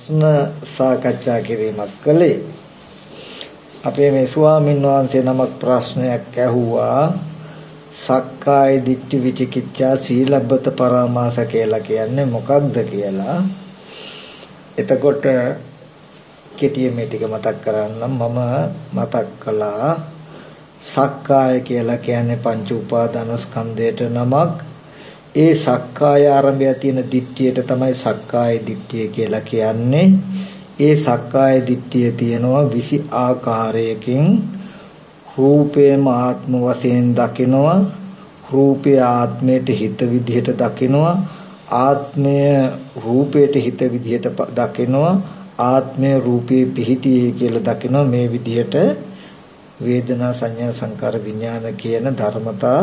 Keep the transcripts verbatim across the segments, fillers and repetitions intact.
ප්‍රශ්න සාකච්ඡා කිරීමක් කළේ. අපේ මේ ස්වාමීන් වහන්සේ නමක් ප්‍රශ්නයක් ඇහුවා. සක්කාය දිට්ඨි විචිකිච්ඡා සීලබ්බත පරාමාස කියලා කියන්නේ මොකක්ද කියලා. එතකොට කෙටියෙන් මේ ටික මතක් කරන්නම්. මම මතක් කළා සක්කාය කියලා කියන්නේ පංච උපාදාන ස්කන්ධයට නමක්. ඒ සක්කාය ආරම්භය තියෙන දිට්ඨියට තමයි සක්කාය දිට්ඨිය කියලා කියන්නේ. ඒ සක්කාය දිට්ඨිය තියෙනවා විසි ආකාරයකින්. රූපේම ආත්ම වශයෙන් දකිනවා, රූපය ආත්මයට හිත විදිහට දකිනවා, ආත්මය රූපයට හිත විදිහට දකිනවා, ආත්මය රූපේ පිහිටියේ කියලා දකිනවා. මේ විදිහට වේදනා සංඥා සංකාර විඥාන කියන ධර්මතා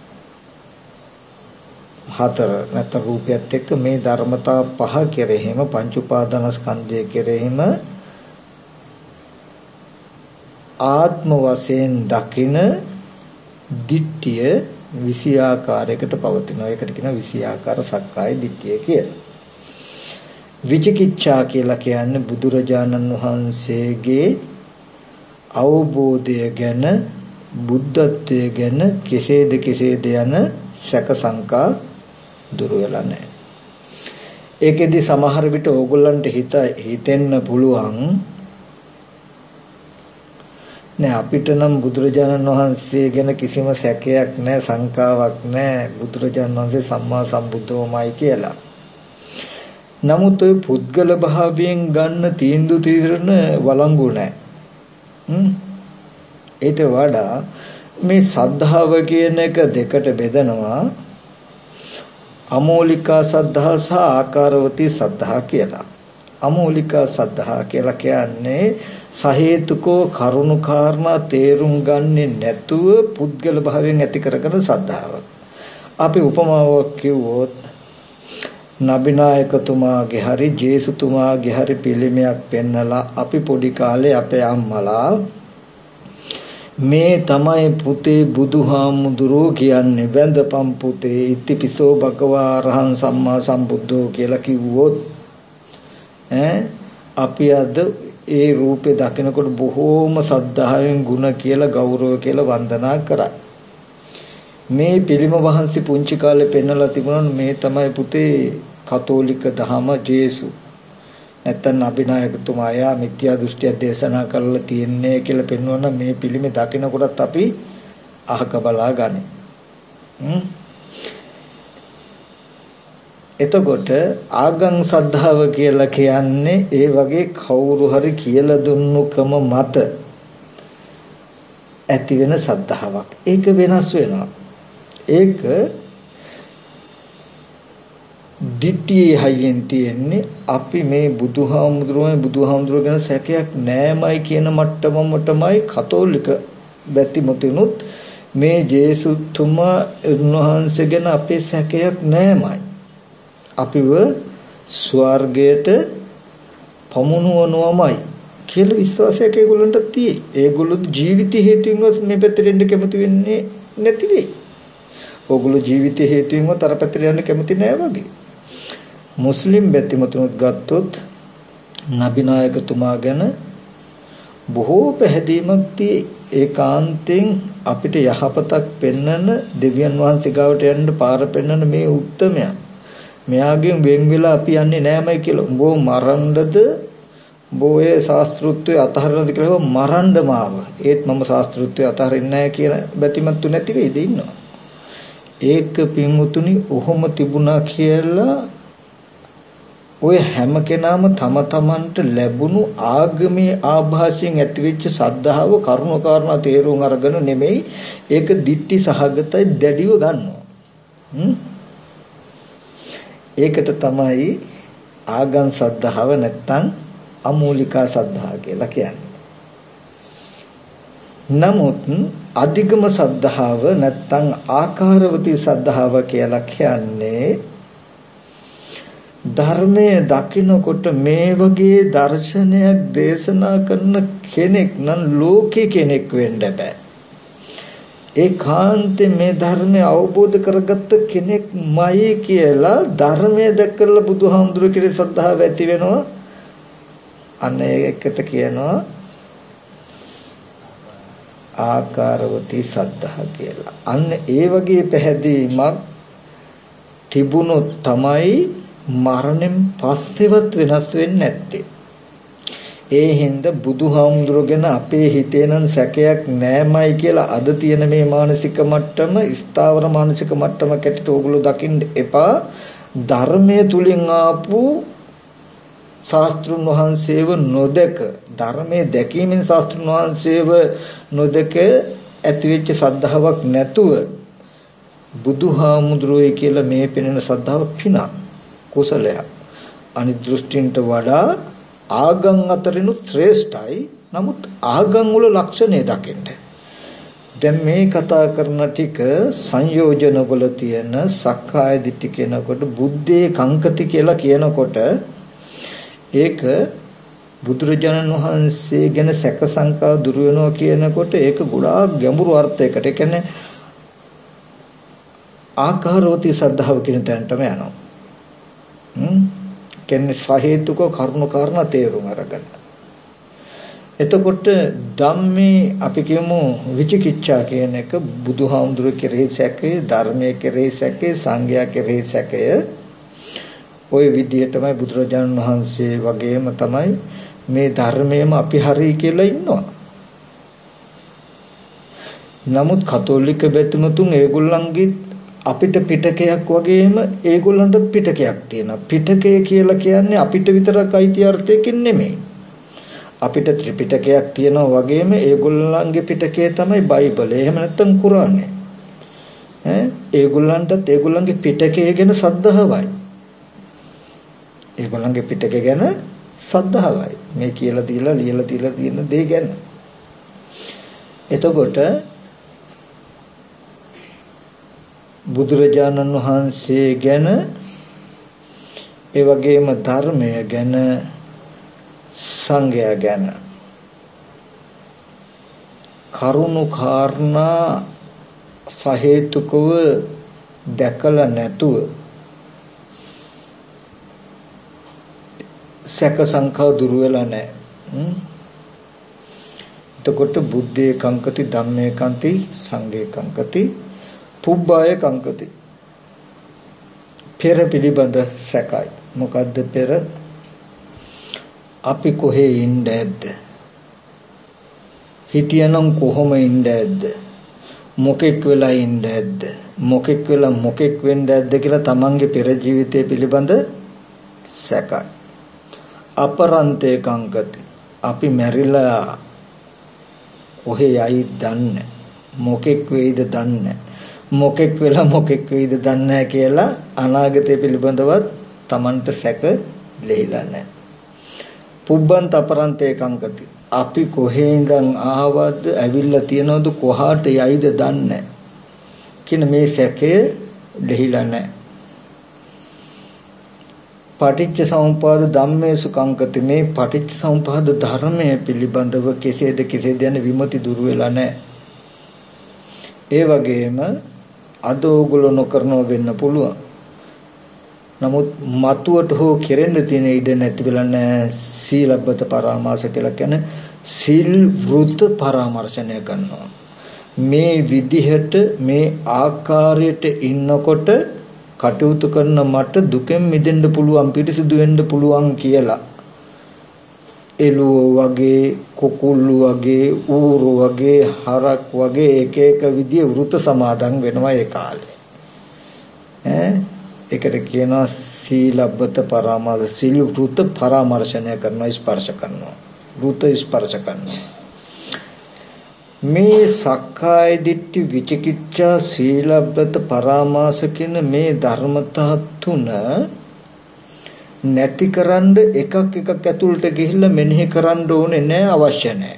හතර නැත්නම් රූපයත් එක්ක මේ ධර්මතා පහ කෙරෙහිම පංච උපාදානස්කන්ධය කෙරෙහිම ආත්ම වශයෙන් දකින දිට්ඨිය විසි ආකාරයකට පවතිනවා. ඒකට කියනවා විසි ආකාර සක්කාය දිට්ඨිය කියලා. විචිකිච්ඡා කියලා කියන්නේ බුදුරජාණන් වහන්සේගේ අවබෝධය ගැන, බුද්ධත්වය ගැන කෙසේද කෙසේද යන සැක සංකා දුරු වෙලා නැහැ. ඒකෙදි සමහර විට ඕගොල්ලන්ට හිත හිතෙන්න පුළුවන් නෑ අපිට නම් බුදුරජාණන් වහන්සේ ගැන කිසිම සැකයක් නෑ, සංකාවක් නෑ, බුදුරජාණන් වහන්සේ සම්මා සම්බුද්ධවමයි කියලා. නමුත් ඔය පුද්ගල භාවයෙන් ගන්න තීන්දුව తీරන වළංගු නෑ. හ්ම් ඊට වඩා මේ සද්ධාව කියන එක දෙකට බෙදනවා. අමෝලිකා සද්ධා සහ ආකාරවතී සද්ධා කියලා. අමෝලිකා සද්ධා කියලා කියන්නේ සහේතුකෝ කරුණු කාරණා තේරුම් ගන්නේ නැතුව පුද්ගල භාවයෙන් ඇති කරගෙන සද්ධාව. අපි උපමාවක් කිව්වොත් නබිනායකතුමාගේ හරි ජේසුතුමාගේ හරි පිළිමයක් පෙන්නලා අපි පොඩි කාලේ අපේ අම්මලා මේ තමයි පුතේ බුදුහාමුදුරෝ කියන්නේ, වැඳපම් පුතේ ඉතිපිසෝ භගවා අරහං සම්මා සම්බුද්ධෝ කියලා කිව්වොත් ඈ අපි අද ඒ රූපේ දකිනකොට බොහෝම සද්ධායෙන් ගුණ කියලා ගෞරව කියලා වන්දනා කරා. මේ පිළිම වහන්සේ පුංචි කාලේ පෙන්නලා තිබුණා මේ තමයි පුතේ කතෝලික දහම ජේසු. නැත්තම් අභිනායකතුමා යා මිත්‍යා දෘෂ්ටිය දේශනා කරලා තියන්නේ කියලා පෙන්වන මේ පිළිමේ දකිනකොටත් අපි අහක බලා ගන්න. හ්ම් එතකොට ආගම් සද්ධාව කියලා කියන්නේ ඒ වගේ කවුරු හරි කියලා දුන්නුකම මත ඇති වෙන සද්ධාාවක්. ඒක වෙනස් වෙනවා. ඒක දිට්ඨියේ හයියෙන් තියෙන්නේ අපි මේ බුදුහාමුදුරුවෝ බුදුහාමුදුරුවෝ ගැන සැකයක් නෑමයි කියන මට්ටමමටමයි කතෝලික බැතිමතුනුත් මේ ජේසුතුමා උන්වහන්සේ ගැන අපේ සැකයක් නෑමයි. අපිව ස්වර්ගයට පමුණුවනවාමයි කියලා විශ්වාසයක් ඒගොල්ලන්ට තියෙයි. ඒගොල්ලෝ ජීවිත හේතුවෙන්වත් මේ පැත්තට එන්න කැමති වෙන්නේ නැති වෙයි. ඕගොල්ලෝ ජීවිත හේතුවෙන්වත් අර පැත්තට යන්න කැමති නෑ වගේ. මුස්ලිම් බැතිමතුනුත් ගත්තොත් නබිනායකතුමා ගැන බොහෝ පැහැදීමක් තියෙයි. ඒකාන්තයෙන් අපිට යහපතක් පෙන්වන දෙවියන් වහන්සේ ගාවට යන්න පාර පෙන්වන මේ උත්තමයා. මෙයාගෙන් වෙන් වෙලා අපි යන්නේ නෑමයි කියලා. උඹව මරන්නද බෝයේ ශාස්ත්‍රුත්වයේ අතහරිනද කියලා මරන්න මාව. ඒත් මම ශාස්ත්‍රුත්වයේ අතහරින්නේ නැහැ කියන බැතිමත්තු නැති වෙයිද ඉන්නවා. ඒක පින්වුතුනි ඔහොම තිබුණා කියලා ඔය හැම කෙනාම තම තමන්ට ලැබුණු ආගමේ ආభాසයෙන් ඇතිවෙච්ච සද්ධාව කරුණ කාරණා තේරුම් අරගෙන නෙමෙයි ඒක දිට්ටි සහගතයි දැඩිව ගන්නවා. හ්ම් ඒකට තමයි ආගම් සද්ධාව නැත්තම් අමූලිකා සද්ධා කියලා කියන්නේ. නමුත් අධිගම සද්ධාව නැත්තම් ආකාරවතී සද්ධාව කියලා කියන්නේ ධර්මයේ දකින්නකොට මේ වගේ දර්ශනයක් දේශනා කරන කෙනෙක් නම් ලෝකේ කෙනෙක් වෙන්න බෑ. ඒකාන්තයෙන් මේ ධර්මය අවබෝධ කරගත්ත කෙනෙක්මයි කියලා ධර්මයේ දැක්කලා බුදුහාමුදුරුවෝ කෙරේ සද්ධාව ඇති වෙනවා. අන්න ඒකට කියනවා ආකාරවතී සද්ධා කියලා. අන්න ඒ වගේ පැහැදීමක් තිබුණොත් තමයි මරණයෙන් පස්සෙවත් වෙනස් වෙන්නේ නැත්තේ. ඒ හින්දා බුදුහාමුදුරගෙන අපේ හිතේ නම් සැකයක් නෑමයි කියලා අද තියෙන මේ මානසික මට්ටම ස්ථාවර මානසික මට්ටමකට ඇටට ඕගොල්ලෝ දකින්න එපා. ධර්මයේ තුලින් ආපු ශාස්ත්‍රුන් වහන්සේව නොදක ධර්මයේ දැකීමෙන් ශාස්ත්‍රුන් වහන්සේව නොදක ඇතිවෙච්ච සද්ධාාවක් නැතුව බුදුහාමුදුරුවෝ කියලා මේ පෙනෙන සද්ධාව පිනක් කුසලයක්. අනිත් දෘෂ්ටින්ට වඩා ආගම් අතරිනුත් ශ්‍රේෂ්ඨයි. නමුත් ආගම් වල ලක්ෂණය දකින්න. දැන් මේ කතා කරන ටික සංයෝජන වල තියෙන සක්කාය දිට්ඨි කියනකොට බුද්ධේ කංකති කියලා කියනකොට ඒක බුදුරජාණන් වහන්සේ ගැන සැක සංකා දුර වෙනවා කියනකොට ඒක ගොඩාක් ගැඹුරු අර්ථයකට. ඒ කියන්නේ ආකාරෝති සද්ධාව කියන තැනටම යනවා. හ්ම් කියන්නේ සහේතුක කරුණු කාරණා තේරුම් අරගන්න. එතකොට ධම්මේ අපි කියමු විචිකිච්ඡා කියන එක බුදුහාමුදුරුවෝ කෙරෙහි සැකය, ධර්මයේ කෙරෙහි සැකය, සංඝයා කෙරෙහි සැකය. ওই විදිහටමයි බුදුරජාණන් වහන්සේ වගේම තමයි මේ ධර්මයේම අපි හරි කියලා ඉන්නවා. නමුත් කතෝලික බැතිමතුන් ඒගොල්ලන්ගේ අපිට පිටකයක් වගේම ඒගොල්ලන්ට පිටකයක් තියෙනවා. පිටකය කියලා කියන්නේ අපිට විතරක් අයිති අර්ථයකින් නෙමෙයි. අපිට ත්‍රිපිටකයක් තියෙනවා වගේම ඒගොල්ලන්ගේ පිටකය තමයි බයිබලය. එහෙම නැත්නම් කුරානය. ඈ ඒගොල්ලන්ටත් ඒගොල්ලන්ගේ පිටකය ගැන සද්ධාවයි. ඒගොල්ලන්ගේ පිටකය ගැන සද්ධාවයි. මේ කියලා දීලා ලියලා දීලා තියෙන දේ ගැන. එතකොට බුදුරජාණන් වහන්සේ ගැන ඒ වගේම ධර්මය ගැන සංඝයා ගැන කරුණු කාරණා සහේතුකව දැකලා නැතුව සැක සංකා දුර වෙලා නැහැ. එතකොට බුද්ධේ කංකති ධම්මේ කංකති සංඝේ කංකති පුබ්බාය කංකති. පෙර පිළිබඳ සැකයි. මොකද්ද පෙර? අපි කොහේ ඉන්නේද? හිටියනම් කොහොම ඉන්නේද? මොකෙක් වෙලා ඉන්නේද? මොකෙක් වෙලා මොකෙක් වෙන්නේද කියලා තමන්ගේ පෙර ජීවිතය පිළිබඳ සැකයි. අපරන්තේ කංකති. අපි මැරිලා කොහේ යයිද දන්නේ. මොකෙක් වෙයිද දන්නේ. මොකෙක් වෙලා මොකෙක් වෙයිද දන්නේ නැහැ කියලා අනාගතය පිළිබඳවත් Tamanට සැක ලෙහිලා නැහැ. පුබ්බන්ත අපරන්තේ කංකති. අපි කොහේ ඉඳන් ආවද ඇවිල්ලා තියනවද කොහාට යයිද දන්නේ නැහැ කියන මේ සැකය ලෙහිලා නැහැ. පටිච්ච සමුප්පාද ධම්මේසු කංකති. මේ පටිච්ච සමුප්පාද ධර්මයේ පිළිබඳව කෙසේද කෙසේද යන විමති දුර වෙලා නැහැ. ඒ වගේම අද ඕගොල්ලෝ නොකරනව වෙන්න පුළුවන්. නමුත් මතුවට හෝ කෙරෙන්න තියෙන ඉඩ නැති වෙලා නැහැ. සීලබ්බත පරාමාස කියලා කියන්නේ සීල් වෘත පරාමර්ශනය කරනවා. මේ විදිහට මේ ආකාරයට ඉන්නකොට කටයුතු කරන මට දුකෙන් මිදෙන්න පුළුවන්, පිරිසිදු වෙන්න පුළුවන් කියලා එළුව වගේ, කුකුල්ලු වගේ, ඌරු වගේ, හරක් වගේ එක එක විදිය වෘත සමාදන් වෙනවා ඒ කාලේ. ඈ ඒකට කියනවා සීලබ්බත පරාමාස. සීල වෘත පරාමර්ශනය කරනවා, ස්පර්ශ කරනවා. වෘත ස්පර්ශ කරනවා. මේ සක්කාය දිට්ඨි විචිකිච්ඡා සීලබ්බත පරාමාස කියන මේ ධර්මතා තුන නැතිකරන්න එකක් එකක් ඇතුළට ගිහිල්ලා මෙනෙහි කරන්න ඕනේ නෑ, අවශ්‍ය නෑ.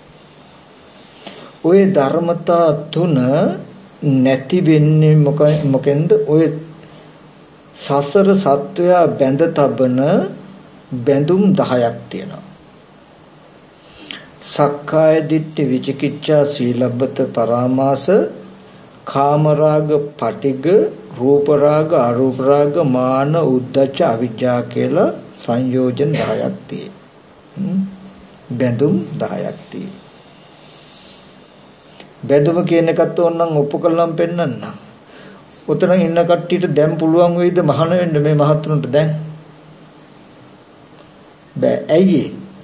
ওই ධර්මතා තුන නැති වෙන්නේ මොකෙන්ද? ওই සසර සත්වයා බැඳ තබන බැඳුම් දහයක් තියෙනවා. සක්කාය දිට්ඨි විචිකිච්ඡා සීලබ්බත පරාමාස කාමරාග පටිග රූප රාග අරූප රාග මාන උද්ධච්ච අවිජ්ජා කියලා සංයෝජන දහයක් තියෙනවා. බැඳුම් දහයක් තියෙයි. බැඳුම කියන එකත් ඕනනම් ඔප්පු කළාම පෙන්නන්න. උතන ඉන්න කට්ටියට දැන් පුළුවන් වෙයිද මහාන වෙන්න මේ මහත්තුන්ට දැන්? බෑ. ඇයි?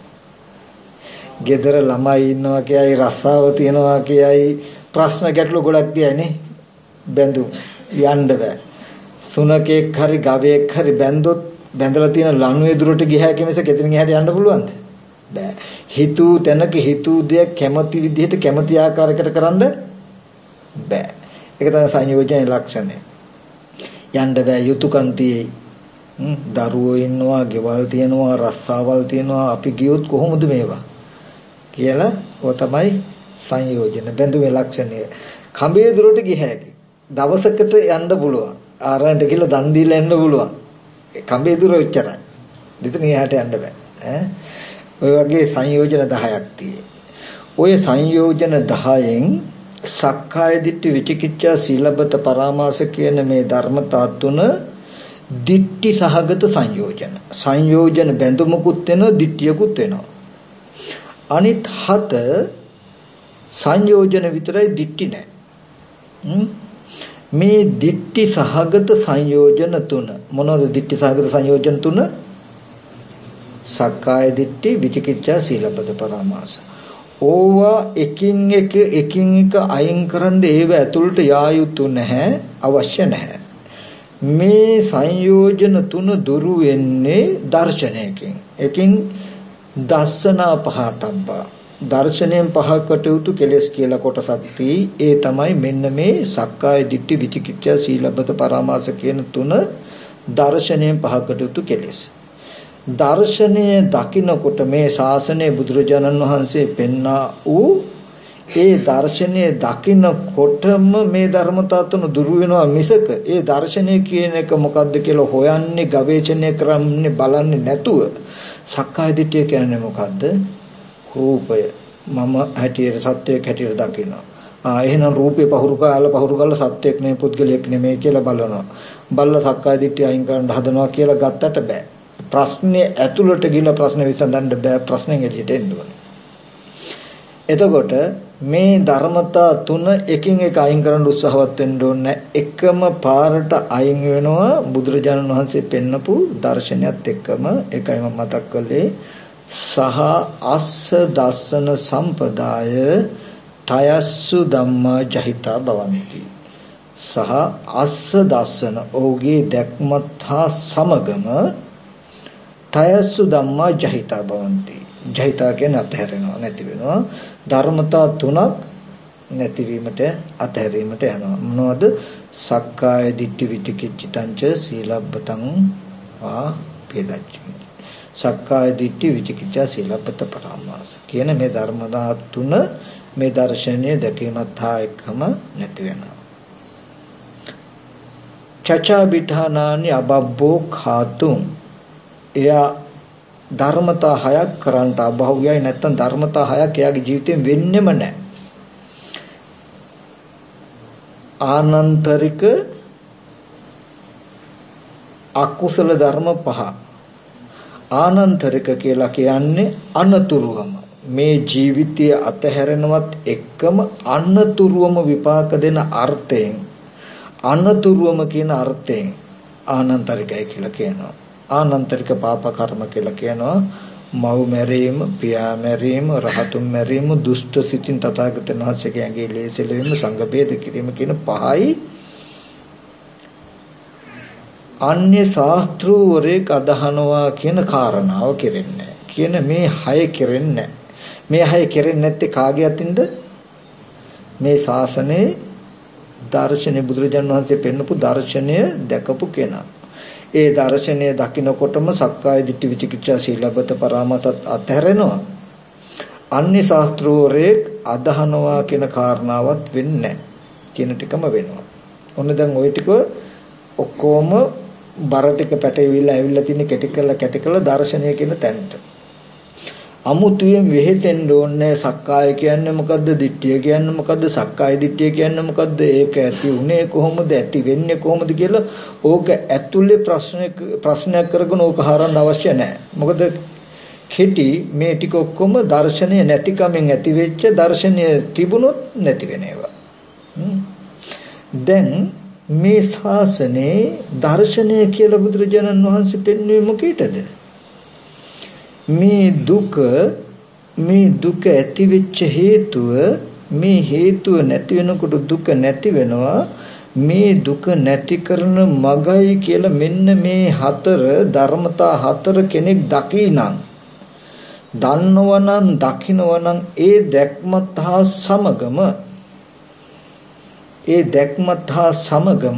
ගෙදර ළමයි ඉන්නවා කියයි රස්සාව තියනවා කියයි ප්‍රශ්න ගැටලු ගොඩක් තියයිනේ. බැඳුම් යන්න බෑ. සුනකෙක් හරි ගවයෙක් හරි බැඳොත් බැඳලා තියෙන ලණුවේ දුරට ගියා කෙමස කෙතනින් එහාට යන්න පුළුවන්ද? බෑ. හිතූ තැනක හිතූ දෙයක් කැමති විදිහට කැමති ආකාරයකට කරන්න බෑ. ඒක තමයි සංයෝජනයේ ලක්ෂණය. යන්න බෑ යුතුයකම් තියෙයි. දරුවෝ ඉන්නවා, ගෙවල් තියෙනවා, රස්සාවල් තියෙනවා. අපි ගියොත් කොහොමද මේවා? කියලා ඔය තමයි සංයෝජන බැඳුමේ ලක්ෂණය. කඹේ දුරට ගිය හැකි. දවසකට යන්න පුළුවන්. ආරණ්ඩ කියලා දන් දීලා එන්න පුළුවන්. කඹේ දුර උච්චරයි. දෙතන එහාට යන්න බෑ. ඈ ඔය වගේ සංයෝජන දහයක් තියෙයි. ඔය සංයෝජන දහයෙන් සක්කාය දිට්ඨි විචිකිච්ඡා සීලබ්බත පරාමාස කියන මේ ධර්මතා තුන දිට්ඨි සහගත සංයෝජන. සංයෝජන බැඳුමකුත් වෙනවා, දිට්ඨියකුත් වෙනවා. අනිත් හත සංයෝජන විතරයි, දිට්ඨි නැහැ. මේ දිට්ඨි සහගත සංයෝජන තුන මොනවද? දිට්ඨි සහගත සංයෝජන තුන සක්කාය දිට්ඨි විචිකිච්ඡා සීලබ්බත පරාමාස. ඕවා එකින් එක එකින් එක අයින් කරන්න ඒව ඇතුළට යා යුතු නැහැ, අවශ්‍ය නැහැ. මේ සංයෝජන තුන දුරු වෙන්නේ දර්ශනයකින්. එකින් දස්සනා පහතබ්බා දර්ශනයෙන් පහකට යුතු කෙලෙස් කියලා කොටසක් තියෙයි. ඒ තමයි මෙන්න මේ සක්කාය දිට්ඨි විචිකිච්ඡා සීලබ්බත පරාමාස කියන තුන දර්ශනයෙන් පහකට යුතු කෙලෙස්. දර්ශනය දකින්නකොට මේ ශාසනයේ බුදුරජාණන් වහන්සේ පෙන්නා වූ ඒ දර්ශනය දකින්නකොටම මේ ධර්මතා තුන දුරු වෙනවා මිසක ඒ දර්ශනය කියන එක මොකද්ද කියලා හොයන්නේ, ගවේෂණය කරන්නේ, බලන්නේ නැතුව සක්කාය දිට්ඨිය කියන්නේ මොකද්ද? රූපය මම හැටියට සත්‍යයක් හැටියට දකිනවා. ආ එහෙනම් රූපේ පහුරු කාලා පහුරු කරලා සත්‍යයක් නෙමෙයි, පුද්ගලයක් නෙමෙයි කියලා බලනවා. බලලා සක්කාය දිට්ඨිය අයින් කරන්න හදනවා කියලා ගත්තට බෑ. ප්‍රශ්නේ ඇතුළට ගිහලා ප්‍රශ්න විසඳන්න බෑ. ප්‍රශ්නෙන් එළියට එන්න ඕනේ. එතකොට මේ ධර්මතා තුන එකින් එක අයින් කරන්න උත්සාහවත් වෙන්න ඕනේ. එකම පාරට අයින් වෙනවා බුදුරජාණන් වහන්සේ පෙන්නපු දර්ශනයත් එක්කම. ඒකයි මම මතක් කළේ සහ අස්ස දස්සන සම්පදාය තයස්සු ධම්මා ජහිතා භවಂತಿ. සහ අස්ස දස්සන ඔහුගේ දැක්මත් හා සමගම තයස්සු ධම්මා ජහිතා භවಂತಿ. ජහිතා කියන්නේ අතහැරෙනවා, නැති වෙනවා. ධර්මතා තුනක් නැතිවීමට, අතහැරීමට යනවා. මොනවද? සක්කාය දිට්ඨි විචිකිච්ඡිතංච සීලබ්බතං වා පේදච්චි. සක්කාය දිට්ඨි විචිකිච්ඡා සීලබ්බත පරාමාස කියන මේ ධර්මතා තුන මේ දර්ශනීය දැකීමත් හා එක්කම නැති වෙනවා. චචා බිඨානානි අබබ්බෝ khාතුම්. එයා ධර්මතා හයක් කරන්ට අභව්‍යයි, නැත්තම් ධර්මතා හයක් එයාගේ ජීවිතයෙන් වෙන්නෙම නැහැ. ආනන්තරික අකුසල ධර්ම පහ. ආනන්තරික කියලා කියන්නේ අනතුරුවම මේ ජීවිතයේ අතහැරෙනවත් එක්කම අනතුරුවම විපාක දෙන අර්ථයෙන්, අනතුරුවම කියන අර්ථයෙන් ආනන්තරිකයි කියලා කියනවා. ආනන්තරික පාප කර්ම කියලා කියනවා. මව් මැරීම, පියා මැරීම, රහතුන් මැරීම, දුෂ්ට සිතින් තථාගතයන් වහන්සේගේ ඇඟේ ලේසෙලවීම, සංඝ ભેද කිරීම කියන පහයි අන්‍ය ශාස්ත්‍රූවරයෙක් අදහනවා කියන කාරණාව කෙරෙන්නේ. කියන මේ හය කෙරෙන්නේ. මේ හය කෙරෙන්නේ නැත්තේ කාගේ අතින්ද? මේ ශාසනයේ දර්ශනේ බුදුරජාණන් වහන්සේ පෙන්නපු දර්ශනය දැකපු කෙනා. ඒ දර්ශනය දකින්නකොටම සක්කාය දිට්ඨි විචිකිච්ඡා සීලබ්බත පරාමාසත් අත්හැරෙනවා. අන්‍ය ශාස්ත්‍රෝරේ අදහනවා කියන කාරණාවත් වෙන්නේ නැහැ කියන ටිකම වෙනවා. ඔන්න දැන් ওই ටික ඔක්කොම බර ටික පැටවිලා ඇවිල්ලා තියෙන කැටි කරලා කැටි කරලා දර්ශනය කියන තැනට. අමුතුයෙන් වෙහෙතෙන්න ඕනේ. සක්කාය කියන්නේ මොකද්ද? දිට්ඨිය කියන්නේ මොකද්ද? සක්කාය දිට්ඨිය කියන්නේ මොකද්ද? ඒක ඇති උනේ කොහොමද? ඇති වෙන්නේ කොහොමද කියලා ඕක ඇතුලේ ප්‍රශ්නයක් ප්‍රශ්නයක් කරගෙන ඕක හරන්න අවශ්‍ය නැහැ. මොකද කෙටි මේ ටික ඔක්කොම දර්ශනය නැතිකමෙන් ඇති වෙච්ච දර්ශනය තිබුණොත් නැති වෙන ඒවා. දැන් මේ ශාසනයේ දර්ශනය කියලා බුදුරජාණන් වහන්සේ පෙන්වුවේ මොකීටද? මේ දුක මේ දුක ඇති වෙච්ච හේතුව මේ හේතුව නැති වෙනකොට දුක නැති වෙනවා. මේ දුක නැති කරන මගයි කියලා මෙන්න මේ හතර ධර්මතා හතර කෙනෙක් දකිනම් දන්නවනම් දකින්නවනම් ඒ දැක්මත් හා සමගම ඒ දැක්මත් හා සමගම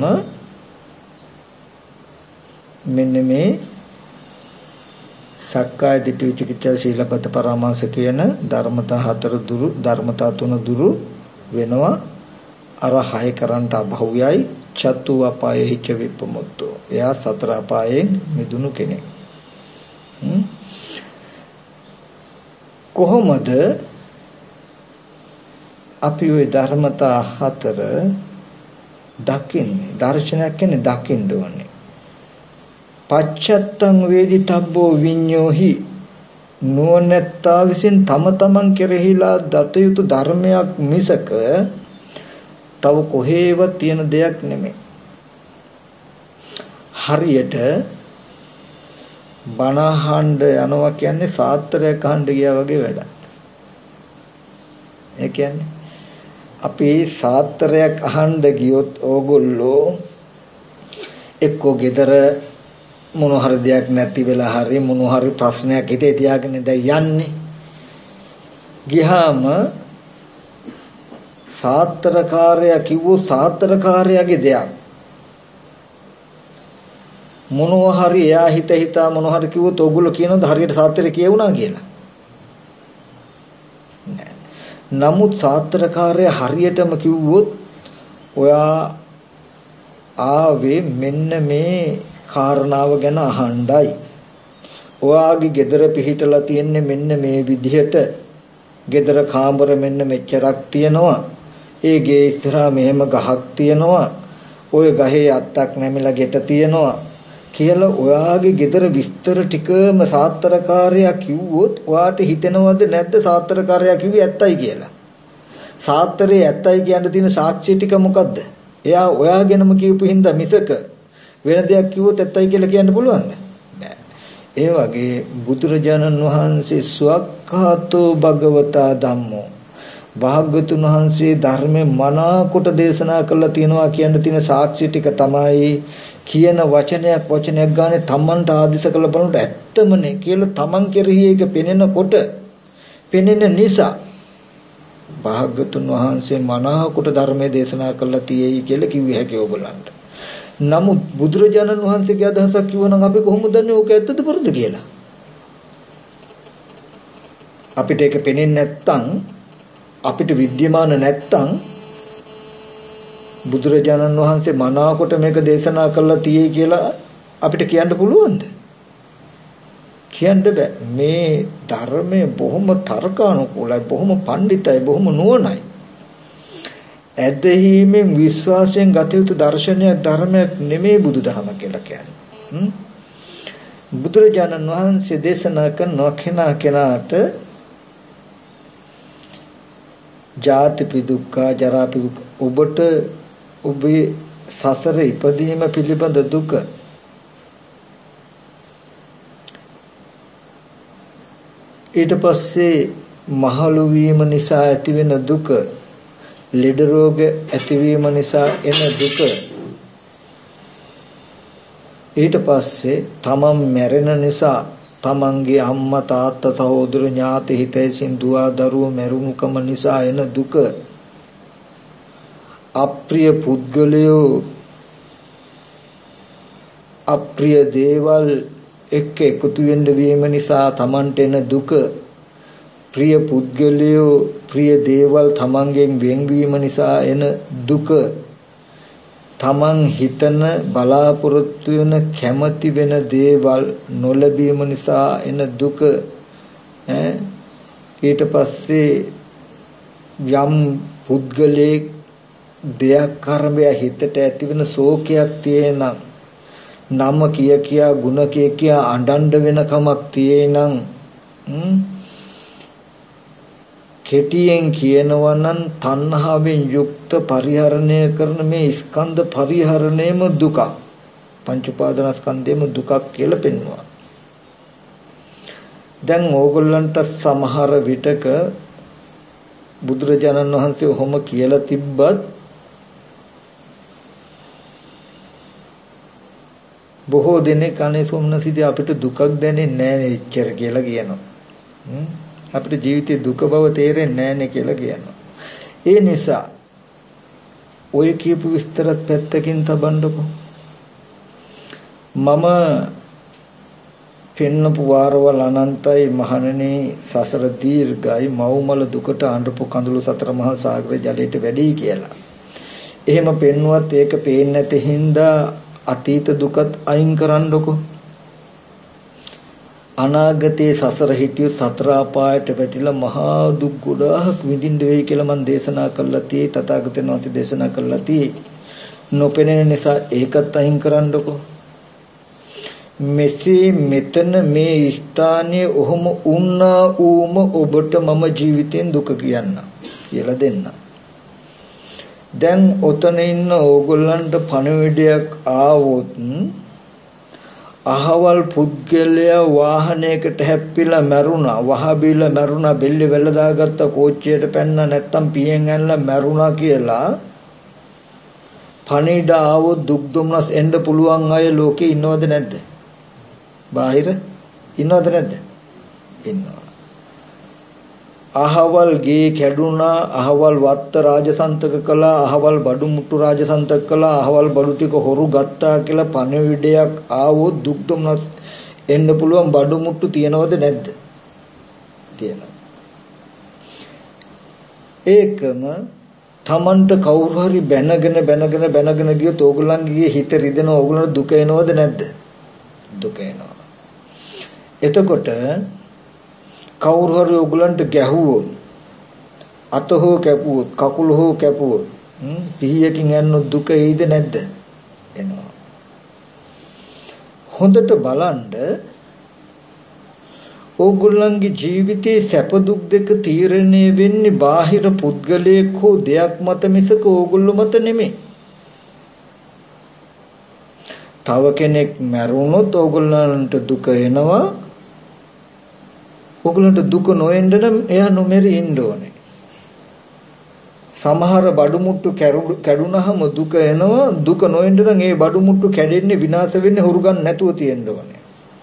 මෙන්න මේ සක්කාය දිට්ඨි විචිකිච්ඡා සීලපත පරාමාස කියන ධර්මතා හතර දුරු ධර්මතා තුන දුරු වෙනවා. අර හය කරන්ට අභව්‍යයි චතු අපායෙ හිච විපමුක්තෝ. එයා සතර අපායෙන් මිදුණු කෙනෙක්. කොහොමද අපි ওই ධර්මතා හතර දකින්නේ? දර්ශනයක් කියන්නේ දකින්න ඕනේ. පච්චත්තං වේදිතබ්බෝ විඤ්ඤෝහි නුවණැත්තා විසින් තම තමන් කෙරෙහිලා දත යුතු ධර්මයක් මිසක තව කොහේවත් තියෙන දෙයක් නෙමෙයි. හරියට බණ අහන්න යනවා කියන්නේ සාත්‍රයක් අහන්න ගියා වගේ වැඩක්. ඒ කියන්නේ අපි සාත්‍රයක් අහන්න ගියොත් ඕගොල්ලෝ එක්කෝ ගෙදර මොන හරි දෙයක් නැති වෙලා හරි මොන හරි ප්‍රශ්නයක් හිතේ තියාගෙන දැන් යන්නේ. ගියාම සාත්‍රකාරයා කිව්වෝ සාත්‍රකාරයාගේ දෙයක් මොනවා හරි එයා හිත හිතා මොනවා හරි කිව්වොත් ඕගොල්ලෝ කියනවාද හරියට සාත්‍රය කියවුණා කියලා? නෑ. නමුත් සාත්‍රකාරයා හරියටම කිව්වොත් ඔයා ආවේ මෙන්න මේ කාරණාව ගැන අහණ්ඩයි. ඔයාගේ ගෙදර පිහිටලා තියෙන්නේ මෙන්න මේ විදිහට. ගෙදර කාමර මෙන්න මෙච්චරක් තියෙනවා. ඒ ගේ ඉස්සරහා මෙහෙම ගහක් තියෙනවා. ওই ගහේ අත්තක් නැමිලා ගෙට තියෙනවා කියලා ඔයාගේ ගෙදර විස්තර ටිකම සාත්‍රකාරයා කිව්වොත් ඔයාට හිතෙනවද නැද්ද සාත්‍රකාරයා කිව්වේ ඇත්තයි කියලා? සාත්‍රේ ඇත්තයි කියන්න තියෙන සාක්ෂි ටික මොකද්ද? එයා ඔයාගෙනම කියපු හින්දා මිසක වෙන දෙයක් කිව්වොත් ඇත්තයි කියලා කියන්න පුළුවන්ද? නෑ. ඒ වගේ බුදුරජාණන් වහන්සේ ස්වක්ඛාතෝ භගවතා ධම්මෝ භාග්‍යතුන් වහන්සේ ධර්මේ මනාකොට දේශනා කළා තියෙනවා කියන්න තියෙන සාක්ෂි ටික තමයි කියන වචනයක් වචනයක් ගානේ තමන්ට ආදිස කළ බලනට ඇත්තමනේ කියලා තමන් කෙරෙහි ඒක පෙනෙනකොට පෙනෙන නිසා භාග්‍යතුන් වහන්සේ මනාකොට ධර්මයේ දේශනා කළා තියෙයි කියලා කිව්වේ හැකේ ඔයගලන්ට. නමුත් බුදුරජාණන් වහන්සේගේ අදහසක් කිව්වනම් අපි කොහොමද දන්නේ ඕක ඇත්තද බොරුද කියලා? අපිට ඒක පෙනෙන්නේ නැත්තම් අපිට විද්‍යමාන නැත්තම් බුදුරජාණන් වහන්සේ මනාකොට මේක දේශනා කළා තියෙයි කියලා අපිට කියන්න පුළුවන්ද? කියන්න බෑ. මේ ධර්මයේ බොහොම තර්කානුකූලයි, බොහොම පඬිතයි, බොහොම නුවණයි. ඇදහිීමෙන් විශ්වාසයෙන් ගත යුතු දර්ශනයක් ධර්මයක් නෙමෙයි බුදුදහම කියලා කියන්නේ. බුදුරජාණන් වහන්සේ දේශනා කරන කෙනා කෙනාට ජාතිපි දුක්ඛ, ජරාපි දුක්ඛ, ඔබට ඔබේ සසර ඉපදීම පිළිබඳ දුක ඊට පස්සේ මහලු වීම නිසා ඇතිවෙන දුක, ලෙඩ රෝග ඇතිවීම නිසා එන දුක, ඊට පස්සේ තමන් මැරෙන නිසා තමන්ගේ අම්මා තාත්තා සහෝදර ඥාති හිතයිසින් දුව දරුවෝ මැරුණුකම නිසා එන දුක, අප්‍රිය පුද්ගලයෝ අප්‍රිය දේවල් එක්ක එකතු වෙන්න වීම නිසා තමන්ට එන දුක, ප්‍රිය පුද්ගලයෝ ප්‍රිය දේවල් තමන්ගෙන් වෙන්වීම නිසා එන දුක, තමන් හිතන බලාපොරොත්තු වෙන කැමති වෙන දේවල් නොලැබීම නිසා එන දුක, ඈ ඊට පස්සේ යම් පුද්ගලයෙක් දෙයක් කර්මය හිතට ඇති වෙන ශෝකයක් තියෙනම්, නම කිය කියා ගුණ කිය කියා අඬන්න වෙන කමක් තියෙනම්, කෙටියෙන් කියනවා නම් තණ්හාවෙන් යුක්ත පරිහරණය කරන මේ ස්කන්ධ පරිහරණයම දුක. පංච උපාදානස්කන්ධයම දුකක් කියලා පෙන්වනවා. දැන් ඕගොල්ලන්ට සමහර විටක බුදුරජාණන් වහන්සේ ඔහොම කියලා තිබ්බත් බොහෝ දෙනෙක් අනේ සොම්නසිදී අපිට දුකක් දැනෙන්නේ නැහැ එච්චර කියලා කියනවා. අපිට ජීවිතේ දුක බව තේරෙන්නේ නැහැනේ කියලා කියනවා. ඒ නිසා ඔය කියපු විස්තරත් පැත්තකින් තබන්නකො. මම පෙන්නපු වාරවල අනන්තයි මහණෙනි සසර දීර්ඝයි මව්මල දුකට අඬපු කඳුළු සතර මහා සාගර ජලයට වැඩි කියලා. එහෙම පෙන්නුවත් ඒක පේන්නේ නැති හින්දා අතීත දුකත් අයින් කරන්නකො. අනාගතයේ සසර හිටියු සතර අපායට වැටිලා මහා දුක් ගොඩාක් විඳින්න වෙයි කියලා මම දේශනා කළා tie තථාගතයන් වහන්සේ දේශනා කළා tie නොපෙනෙන නිසා ඒකත් අයින් කරන්නකො. මෙසේ මෙතන මේ ස්ථානයේ ඔහොම උන්නා ඌම ඔබට මම ජීවිතෙන් දුක කියන්න කියලා දෙන්න. දැන් ඔතන ඉන්න ඕගොල්ලන්ට පණිවිඩයක් ආවොත් අහවල් පුද්ගලයා වාහනයකට හැප්පිලා මැරුණා, වහබිලා මැරුණා, බෙල්ලේ වැල්ල දාගත්ත කෝච්චියට පැන්නා නැත්තම් පියෙන් ඇනලා මැරුණා කියලා පණිවිඩ ආවොත් දුක් දුම්නස් එන්න පුළුවන් අය ලෝකේ ඉන්නවද නැද්ද? බාහිර ඉන්නවද නැද්ද? ඉන්නවා. අහවල් ගේ කැඩුනා, අහවල් වත්ත රාජසන්තක කළා, අහවල් බඩු මුට්ටු රාජසන්තක කළා, අහවල් බඩු ටික හොරු ගත්තා කියලා පණිවිඩයක් ආවොත් දුක් දුම්නස් එන්න පුළුවන් බඩු මුට්ටු තියනවද නැද්ද? තියෙනවා. ඒකම තමන්ට කවුරු හරි බැනගෙන බැනගෙන බැනගෙන ගියොත් ඕගොල්ලන්ගේ හිත රිදෙන ඕගොල්ලන්ට දුක එනවද නැද්ද? දුක එනවා. එතකොට කවුරු හරි ඕගොල්ලන්ට ගැහුවොත් අත හෝ කැපුවොත් කකුල හෝ කැපුවොත් පිහියකින් යන්නොත් දුක එයිද නැද්ද? එනවා. හොඳට බලන්න ඕගොල්ලන්ගේ ජීවිතයේ සැප දුක් දෙක තීරණය වෙන්නේ බාහිර පුද්ගලයෙක් හෝ දෙයක් මත මිසක ඕගොල්ලෝ මත නෙමෙයි. තව කෙනෙක් මැරුණොත් ඕගොල්ලන්ට දුක එනවා. ඕගොල්ලන්ට දුක නොඑන්න නම් එයා නොමැරි ඉන්න ඕනේ. සමහර බඩු මුට්ටු කැඩුනහම දුක එනවා. දුක නොඑන්න නම් ඒ බඩු මුට්ටු කැඩෙන්නේ විනාශ වෙන්නේ හුරු ගන්න නැතුව තියෙන්න ඕනේ.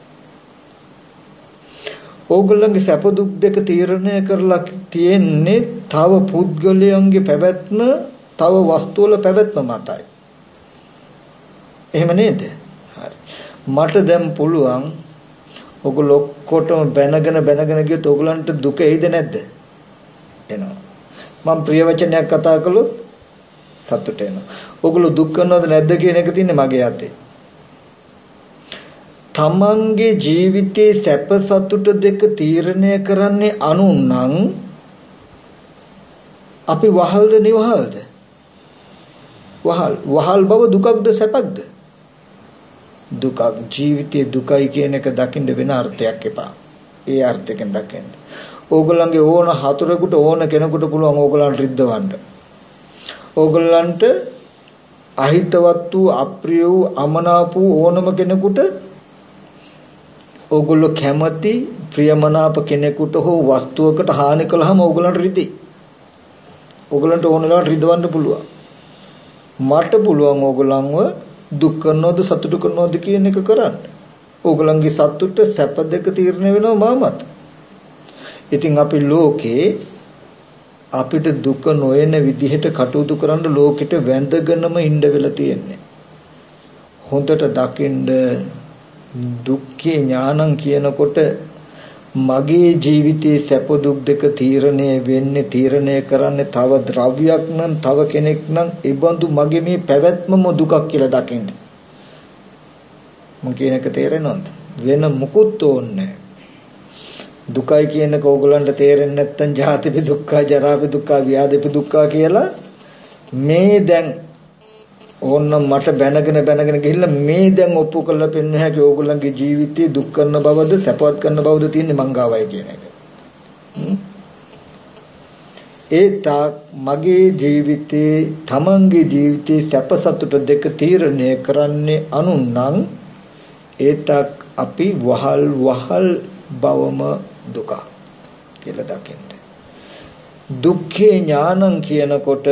ඕගොල්ලන්ගේ සැප දුක් දෙක තීරණය කරලා තියෙන්නේ තව පුද්ගලයන්ගේ පැවැත්ම, තව වස්තුවල පැවැත්ම මතයි. එහෙම නේද? හරි. මට දැන් පුළුවන් ඔයගොල්ලෝ ඔක්කොටම බැනගෙන බැනගෙන ගියොත් ඔයගොල්ලන්ට දුක එයිද නැද්ද? එනවා. මම ප්‍රිය වචනයක් කතා කළොත් සතුට එනවා. ඔයගොල්ලෝ දුක් කරනවද නැද්ද කියන එක තින්නේ මගේ අතේ. තමන්ගේ ජීවිතයේ සැප සතුට දෙක තීරණය කරන්නේ අනුන් නම් අපි වහල්ද නිවහල්ද? වහල්. වහල් බව දුකක්ද සැපක්ද? දුකක්. ජීවිතයේ දුකයි කියන එක දකින්න වෙන අර්ථයක් එපා. ඒ අර්ථයෙන් දකින්න. ඕගොල්ලන්ගේ ඕන හතුරෙකුට ඕන කෙනෙකුට පුළුවන් ඕගොල්ලන්ට රිද්දවන්න. ඕගොල්ලන්ට අහිතවත් වූ අප්‍රිය වූ අමනාප වූ ඕනම කෙනෙකුට ඕගොල්ලෝ කැමති ප්‍රියමනාප කෙනෙකුට හෝ වස්තුවකට හානි කළාම ඕගොල්ලන්ට රිදී. ඕගොල්ලන්ට ඕන වෙලාවට රිදවන්න පුළුවන්. මට පුළුවන් ඕගොල්ලන්ව දුක් කරනවද සතුටු කරනවද කියන එක කරන්න. ඕගොල්ලන්ගේ සතුට සැප දෙක තීරණය වෙනවා මාමත්. ඉතින් අපි ලෝකේ අපිට දුක නොයන විදිහට කටයුතු කරන්න ලෝකෙට වැඳගෙනම ඉන්න වෙලා තියෙන්නේ. හොඳට දකින්න දුක්ඛේ ඥානං කියනකොට මගේ ජීවිතයේ සැප දුක් දෙක තීරණය වෙන්නේ තීරණය කරන්නේ තව ද්‍රව්‍යයක් නම් තව කෙනෙක් නම් ඒ බඳු මගේ මේ පැවැත්මම දුකක් කියලා දකින්න. මම කියන එක තේරෙනවද? වෙන මුකුත් ඕනේ දුකයි කියනක ඕගොල්ලන්ට තේරෙන්නේ නැත්නම් ජාතිපි දුක්ඛ, ජරාපි දුක්ඛ, ව්‍යාධිපි දුක්ඛ කියලා මේ දැන් ඕන්නම් මට බැනගෙන බැනගෙන ගිහිල්ලා මේ දැන් ඔප්පු කරලා පෙන්වන්න හැකි ඕගොල්ලන්ගේ ජීවිතේ දුක් කරන බවද සැපවත් කරන බවද තියෙන්නේ මං ගාවයි කියන එක. ඒ තාක් මගේ ජීවිතේ තමන්ගේ ජීවිතේ සැප සතුට දෙක තීරණය කරන්නේ අනුන්නම් ඒ තාක් අපි වහල් වහල් බවම දුක කියලා දකින්න. දුක්ඛේ ඥානං කියනකොට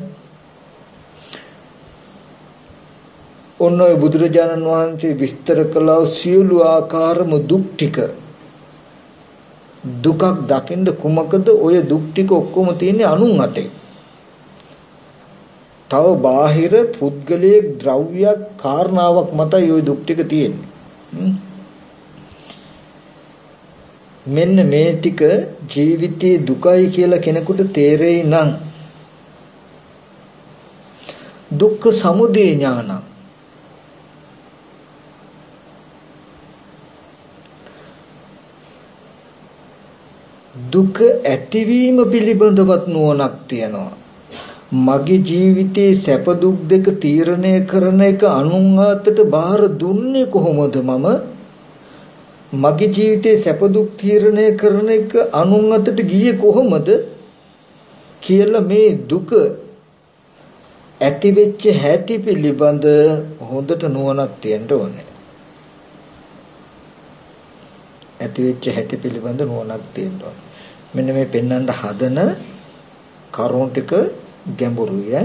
ඔන්න ඔය බුදුරජාණන් වහන්සේ විස්තර කළා සියලු ආකාරම දුක් ටික දුකක් දකින්න කුමකද ඔය දුක් ටික ඔක්කොම තියෙන්නේ අනුන් අතේ. තව බාහිර පුද්ගලයේ ද්‍රව්‍යයක් කාරණාවක් මතයි ওই දුක් ටික තියෙන්නේ. මෙන්න මේ ටික ජීවිතේ දුකයි කියලා කෙනෙකුට තේරෙයි නම් දුක්ඛ සමුදය ඥානං දුක ඇතිවීම පිළිබඳවත් නුවණක් තියනවා. මගේ ජීවිතේ සැප දුක් දෙක තීරණය කරන එක අනුන් අතට බාර දුන්නේ කොහොමද මම? මගේ ජීවිතේ සැප දුක් තීරණය කරන එක අනුන් අතට ගියේ කොහොමද කියලා මේ දුක ඇති වෙච්ච හැටි පිළිබඳ හොඳට නුවණක් තියෙන්න ඕනේ. ඇති වෙච්ච හැටි පිළිබඳ නුවණක් තියෙන්න ඕනේ. මෙන්න මේ පෙන්වන්න හදන කරුණු ටික ගැඹුරුයි.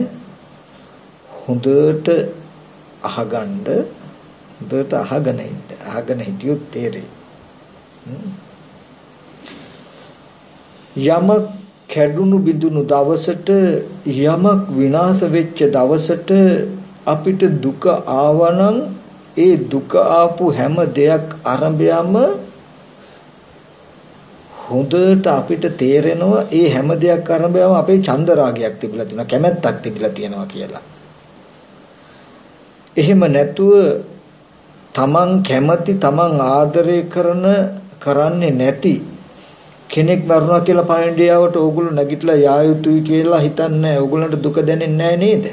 හොඳට අහගන්න හොඳට අහගෙන ඉන්න. අහගෙන හිටියොත් තේරෙයි. යමක් කැඩුණු බිඳුණු දවසට යමක් විනාශ වෙච්ච දවසට අපිට දුක ආවනම් ඒ දුක ආපු හැම දෙයක් අරඹයම හොඳට අපිට තේරෙනවා ඒ හැම දෙයක් අරඹයම අපේ චන්දරාගයක් තිබිලා තියෙනවා කැමැත්තක් තිබිලා තියෙනවා කියලා. එහෙම නැතුව තමන් කැමති තමන් ආදරය කරන කරන්නේ නැති කෙනෙක් මරුණා කියලා පණිඩියාවට ඕගොල්ලෝ නැගිටලා යා යුතුයි කියලා හිතන්නේ නැහැ. ඕගොල්ලන්ට දුක දැනෙන්නේ නැහැ නේද?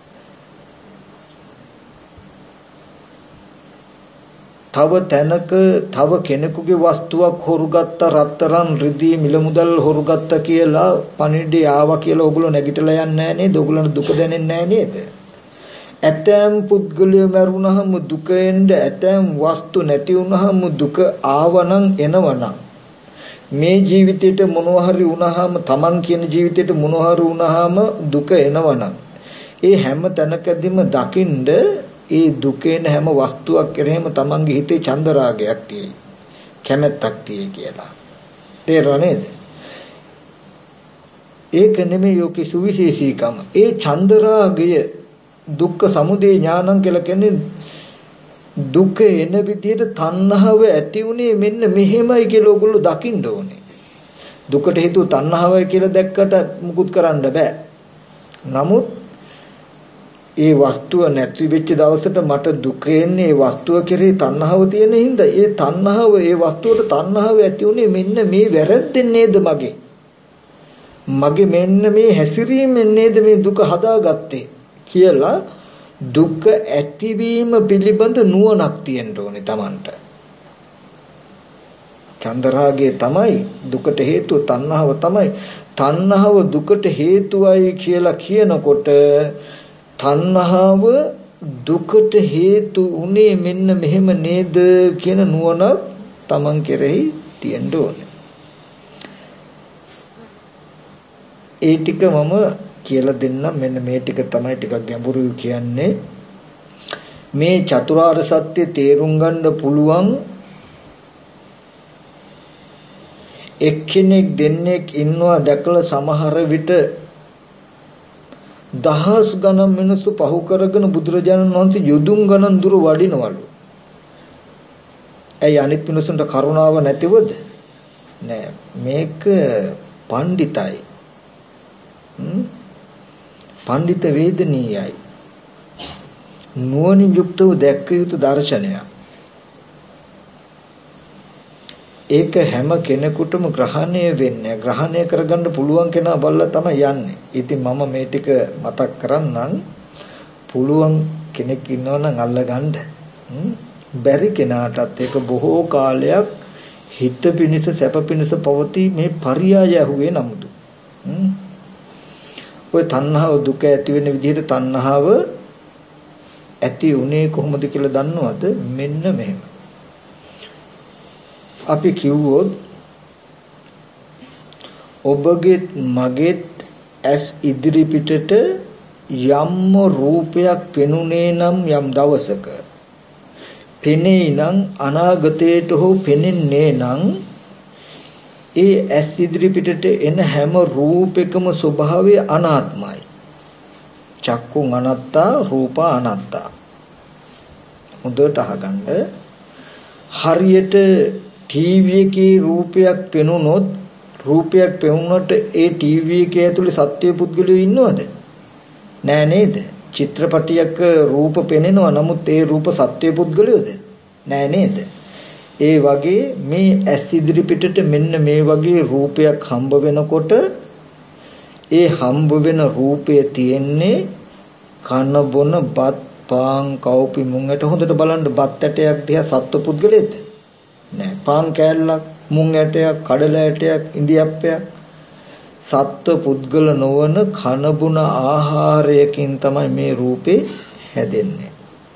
තව තැනක තව කෙනෙකුගේ වස්තුවක් හොරුගත්ත රත්තරන් රිදී මිල මුදල් හොරුගත්ත කියලා පණිඩිය ආවා කියලා ඕගොල්ලෝ නැගිටලා යන්නේ නැහැ නේද? ඕගොල්ලන්ට දුක දැනෙන්නේ නැහැ නේද? ඇතැම් පුද්ගලයෝ මරුණහම දුක එන්න ඇතැම් වස්තු නැති වුණහම දුක ආවනම් එනවනම් මේ ජීවිතේට මොනවා හරි වුණාම Taman කියන ජීවිතේට මොනවා හරි වුණාම දුක එනවනම් ඒ හැම තැනකදීම දකින්ද ඒ දුකේන හැම වස්තුවක් කෙරෙහිම Tamanගේ හිතේ චන්දරාගයක් තියෙයි කැමැත්තක් තියෙයි කියලා තේරුණා නේද? ඒක නෙමෙයි යෝකී සුවිශේෂීකම. ඒ චන්දරාගය දුක්ඛ සමුදය ඥානං කියලා කියන්නේ දුක එන විදිහට තණ්හාව ඇති උනේ මෙන්න මෙහෙමයි කියලා ඔයගොල්ලෝ දකින්න ඕනේ. දුකට හේතුව තණ්හාවයි කියලා දැක්කට මුකුත් කරන්න බෑ. නමුත් ඒ වස්තුව නැති වෙච්ච දවසට මට දුක එන්නේ ඒ වස්තුව කෙරේ තණ්හාව තියෙන හින්දා ඒ තණ්හාව ඒ වස්තුවට තණ්හාව ඇති උනේ මෙන්න මේ වැරද්දෙන් නේද මගේ. මගේ මෙන්න මේ හැසිරීමෙන් නේද මේ දුක හදාගත්තේ කියලා දුක ඇතිවීම පිළිබඳ නුවණක් තියෙන්න ඕනේ Tamanට. චන්දරාගය තමයි දුකට හේතුව තණ්හාව තමයි. තණ්හාව දුකට හේතුවයි කියලා කියනකොට තණ්හාව දුකට හේතු උනේ මෙන්න මෙහෙම නේද කියන නුවණ Taman කෙරෙහි තියෙන්න ඕනේ. ඒ ටික මම කියලා දෙන්නම්. මෙන්න මේ ටික තමයි ටිකක් ගැඹුරුයි කියන්නේ. මේ චතුරාර්ය සත්‍ය තේරුම් ගන්න පුළුවන් එක්කෙනෙක් දෙන්නෙක් ඉන්නවා දැකලා සමහර විට දහස් ගණන් මිනිස්සු පහු කරගෙන බුදුරජාණන් වහන්සේ යොදුන් ගණන් දුර වඩිනවලු. ඇයි අනිත් මිනිස්සුන්ට කරුණාව නැතිවද? නෑ, මේක පණ්ඩිතයි. හ්ම් පණ්ඩිත වේදනීයයි. නුවණින් යුක්තව දැක්ක යුතු දර්ශනයක්. ඒක හැම කෙනෙකුටම ග්‍රහණය වෙන්නේ. ග්‍රහණය කරගන්න පුළුවන් කෙනා බලලා තමයි යන්නේ. ඉතින් මම මේ ටික මතක් කරන්නම්. පුළුවන් කෙනෙක් ඉන්නවා නම් අල්ලගන්න. බැරි කෙනාටත් ඒක බොහෝ කාලයක් හිත පිනිස සැප පිනිස පවතී මේ පරියාය ඇහුවේ නමුදු. ඔය තණ්හාව දුක ඇති වෙන විදිහට තණ්හාව ඇති උනේ කොහොමද කියලා දන්නවද? මෙන්න මෙහෙම. අපි කිව්වොත් ඔබගෙත් මගෙත් ඇස් ඉදිරි පිටට යම් රූපයක් පෙනුනේ නම් යම් දවසක පෙනේ නම් අනාගතයට හෝ පෙනෙන්නේ නම් ඒ ඇස් ඉදිරි පිටට එන හැම රූපයකම ස්වභාවය අනාත්මයි. චක්කුං අනත්තා රූපා අනත්තා. හොඳට අහගන්න. හරියට ටීවී එකේ රූපයක් පෙනුනොත් රූපයක් පෙවුනොත් ඒ ටීවී එකේ ඇතුලේ සත්‍ය පුද්ගලයෝ ඉන්නවද? නෑ නේද? චිත්‍රපටියක රූප පෙනෙනවා නමුත් ඒ රූප සත්‍ය පුද්ගලයෝද? නෑ නේද? ඒ වගේ මේ ඇස් ඉදිරි පිටට මෙන්න මේ වගේ රූපයක් හම්බ වෙනකොට ඒ හම්බ වෙන රූපය තියෙන්නේ කන බොන බත් පාන් කව්පි මුංගට. හොඳට බලන්න බත් ඇටයක් දිහා සත්ව පුද්ගලයේද? නෑ. පාන් කෑල්ලක් මුං ඇටයක් කඩල ඇටයක් ඉන්දියප්පයක් සත්ව පුද්ගල නොවන කන බොන ආහාරයකින් තමයි මේ රූපේ හැදෙන්නේ.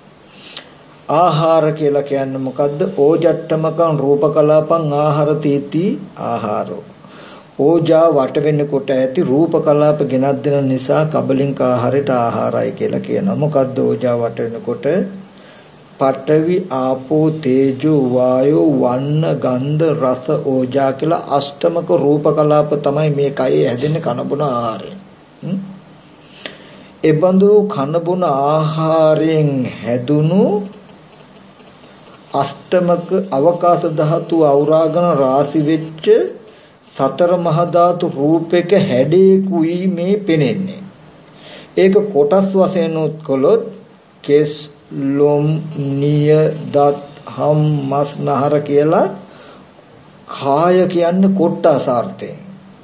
ආහාර කියලා කියන්නේ මොකද්ද? ඕජට්ටමකං රූපකලාපං ආහාර තීති ආහාරෝ. ඕජා වට වෙනකොට ඇති රූප කලාප ගෙනත් දෙන නිසා කබලින්ක ආහාරයට ආහාරයි කියලා කියනවා. මොකද්ද ඕජා වට වෙනකොට? පඨවි ආපෝ තේජෝ වායෝ වන්න ගන්ධ රස ඕජා කියලා අෂ්ටමක රූප කලාප තමයි මේ කයේ හැදෙන කනබුන ආහාරය. ඒ බඳු කනබුන ආහාරයෙන් හැදුණු අෂ්ටමක අවකාශ ධාතු අවරාගන රාශි වෙච්ච සතර මහා ධාතු රූපයක හැඩේකුයි මේ පෙනෙන්නේ. ඒක කොටස් වශයෙන් උත්කොලොත් කෙස් ලොම් නිය දත් හම් මස් නහර කියලා කාය කියන්නේ කොට්ටාසාර්ථයෙන්.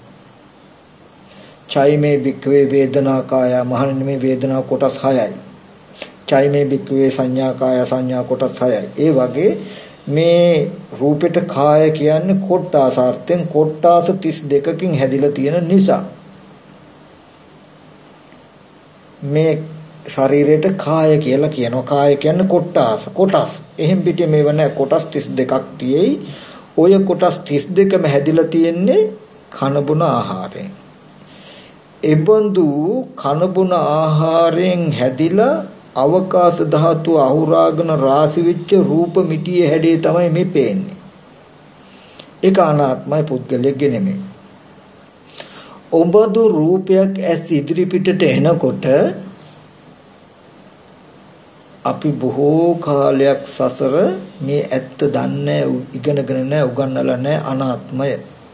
චෛමේ වික්වේ වේදනා කාය මහණෙනි මේ වේදනා කොටස් හයයි. චෛමේ වික්වේ සංඥා කාය සංඥා කොටස් හයයි. ඒ වගේ මේ රූපෙට කාය කියන්නේ කොට්ටාසාර්ථයෙන් කොට්ටාස තිස් දෙකකින් හැදිලා තියෙන නිසා මේ ශරීරයට කාය කියලා කියනවා. කාය කියන්නේ කොට්ටාස කොටස්. එහෙන් පිටේ මේව නැහැ. කොටස් තිස් දෙකක් තියෙයි. ඔය කොටස් තිස් දෙකම හැදිලා තියෙන්නේ කනබුන ආහාරයෙන්. එබඳු කනබුන ආහාරයෙන් හැදිලා අවකාශ ධාතු අහුරාගෙන රාශි වෙච්ච රූප මිටියේ හැඩේ තමයි මේ පේන්නේ. ඒක අනාත්මයි පුද්ගලයෙක්ගේ නෙමෙයි. ඔබදු රූපයක් ඇස් ඉදිරි පිටට එනකොට අපි බොහෝ කාලයක් සසර මේ ඇත්ත දන්නේ ඉගෙනගෙන නැහැ උගන්වලා නැහැ අනාත්මය.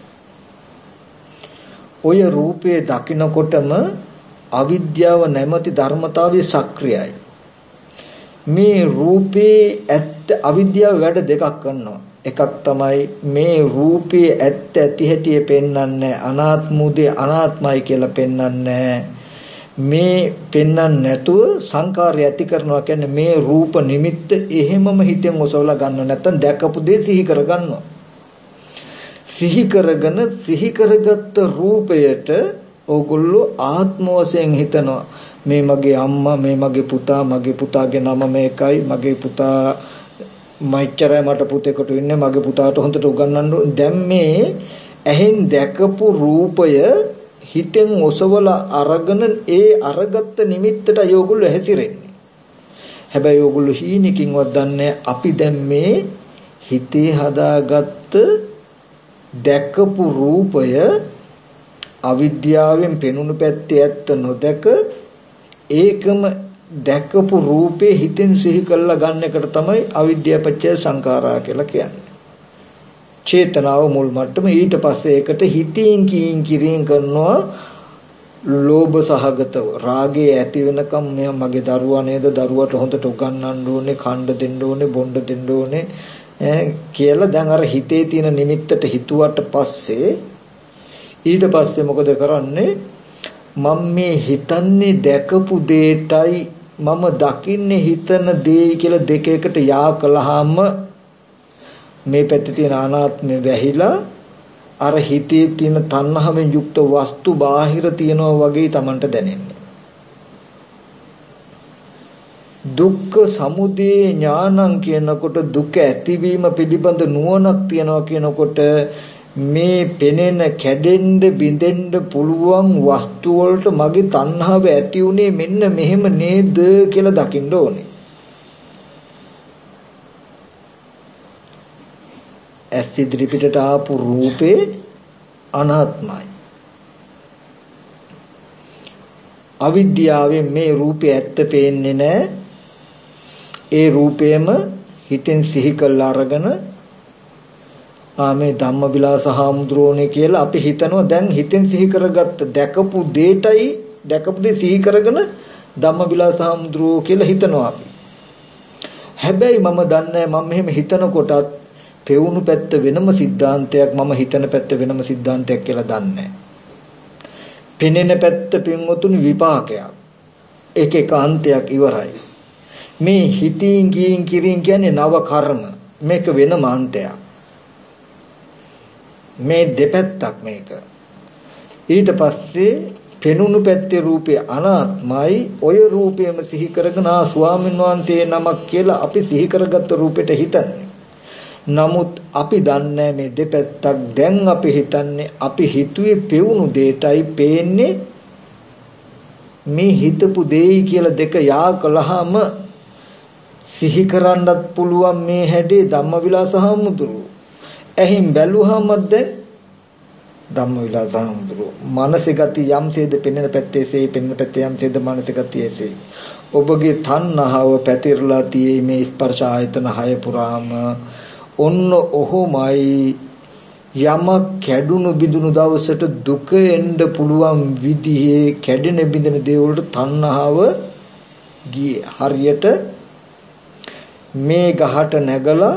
ඔය රූපේ දකින්නකොටම අවිද්‍යාව නැමැති ධර්මතාවයේ සක්‍රියයි. මේ රූපේ ඇත්ත අවිද්‍යාව වැඩ දෙකක් කරනවා. එකක් තමයි මේ රූපේ ඇත්ත ඇති හැටි පෙන්වන්නේ අනාත්මුදේ අනාත්මයි කියලා පෙන්වන්නේ. මේ පෙන්වන්න නැතුව සංකාරය ඇති කරනවා කියන්නේ මේ රූප නිමිත්ත එහෙමම හිතෙන් ඔසවලා ගන්න නැත්නම් දැකපු දේ සිහි කරගන්නවා. සිහි කරගෙන සිහි කරගත්ත රූපයට ඕගොල්ලෝ ආත්ම වශයෙන් හිතනවා මේ මගේ අම්මා මේ මගේ පුතා මගේ පුතාගේ නම මේකයි මගේ පුතා මයිච්චරයි මට පුතෙකුට ඉන්නේ මගේ පුතාට හොඳට උගන්වන්න දැන් මේ ඇහෙන් දැකපු රූපය හිතෙන් ඔසවලා අරගෙන ඒ අරගත්ත නිමිත්තට ඕගොල්ලෝ හැසිරෙන්නේ. හැබැයි ඕගොල්ලෝ හීනකින්වත් දන්නේ අපි දැන් මේ හිතේ හදාගත්ත දැකපු රූපය අවිද්‍යාවෙන් පෙනුණු පැත්තේ ඇත්ත නොදක ඒකම දැකපු රූපේ හිතෙන් සිහි කරලා ගන්න එකට තමයි අවිද්‍යාපච්චය සංඛාරා කියලා කියන්නේ. චේතනාව මුල් මට්ටම ඊට පස්සේ ඒකට හිතින් කීන් කිරින් කරනවා ලෝභ සහගතව රාගය ඇති වෙනකම් මෙයා මගේ දරුවා නේද දරුවට හොඳට උගන්වන්න ඕනේ කණ්ඩ දෙන්න ඕනේ බොණ්ඩ දෙන්න ඕනේ කියලා දැන් අර හිතේ තියෙන නිමිත්තට හිතුවට පස්සේ ඊට පස්සේ මොකද කරන්නේ මම මේ හිතන්නේ දැකපු දෙයටයි මම දකින්නේ හිතන දේ කියලා දෙක එකට යා කළාම මේ පැත්තේ තියෙන අනාත්මය වැහිලා අර හිතේ තියෙන තණ්හාවෙන් යුක්ත වස්තු බාහිර තියනවා වගේ Tamanට දැනෙන්නේ. දුක්ඛ සමුදය ඥානං කියනකොට දුක ඇතිවීම පිළිබඳ නුවණක් තියනවා කියනකොට මේ පෙනෙන කැඩෙන්න බිඳෙන්න පුළුවන් වස්තු වලට මගේ තණ්හාව ඇති උනේ මෙන්න මෙහෙම නේද කියලා දකින්න ඕනේ. ඇස් ඉදිරි පිටට ආපු රූපේ අනාත්මයි. අවිද්‍යාවෙන් මේ රූපේ ඇත්ත පේන්නේ නැහැ. ඒ රූපේම හිතෙන් සිහි කළා අරගෙන ආ මේ ධම්මවිලාස හාමුදුරුවනේ කියලා අපි හිතනවා. දැන් හිතෙන් සිහි කරගත්ත දැකපු දෙයටයි දැකපු දේ සිහි කරගෙන ධම්මවිලාස හාමුදුරුවෝ කියලා හිතනවා අපි. හැබැයි මම දන්නේ මම මෙහෙම හිතනකොටත් පෙවුණු පැත්ත වෙනම සිද්ධාන්තයක්, මම හිතන පැත්ත වෙනම සිද්ධාන්තයක් කියලා දන්නේ. පෙනෙන පැත්ත පින්වතුනි විපාකයක්. ඒක ඒකාන්තයක් ඉවරයි. මේ හිතින් ගින් කිරින් කියන්නේ නව කර්ම. මේක වෙනම අන්තයක්. මේ දෙපැත්තක් මේක. ඊට පස්සේ පෙනුණු පැත්තේ රූපේ අනාත්මයි. ඔය රූපයම සිහි කරගෙන ආ ස්වාමීන් වහන්සේ නමක් කියලා අපි සිහි කරගත්ත රූපෙට හිතන්නේ. නමුත් අපි දන්නේ මේ දෙපැත්තක්. දැන් අපි හිතන්නේ අපි හිතුවේ පෙවුණු දෙයටයි පේන්නේ මේ හිතපු දෙයි කියලා දෙක යා කළාම සිහි කරන්නත් පුළුවන් මේ හැඩේ ධම්මවිලාස හාමුදුරුවෝ. එහින් බැලුවහම දැන් ධම්මවිලාස හාමුදුරුවෝ මානසික ගති යම්සේද පෙනෙන පැත්තේසේ පෙනෙන පැත්තේ යම්සේද මානසික ගතියේසේ ඔබගේ තණ්හාව පැතිරලා තියේ මේ ස්පර්ශ ආයතන හය පුරාම. ඔන්න ඔහොමයි යමක් කැඩුණු බිඳුණු දවසට දුක එන්න පුළුවන් විදිහේ කැඩෙන බිඳෙන දේ වලට තණ්හාව ගියේ. හරියට මේ ගහට නැගලා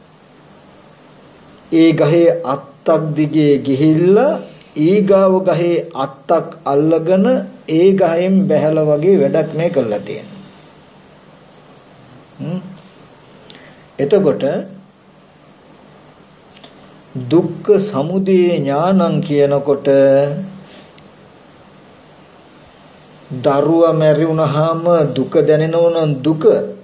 ඒ ගහේ අත්තක් දිගේ ගිහිල්ලා ඊගාව ගහේ අත්තක් අල්ලගෙන ඒ ගහෙන් බැහැලා වගේ වැඩක් මේ කරලා තියෙනවා. එතකොට දුක්ඛ සමුදය ඥානං කියනකොට දරුවා මැරි වුණාම දුක දැනෙනව නම් දුක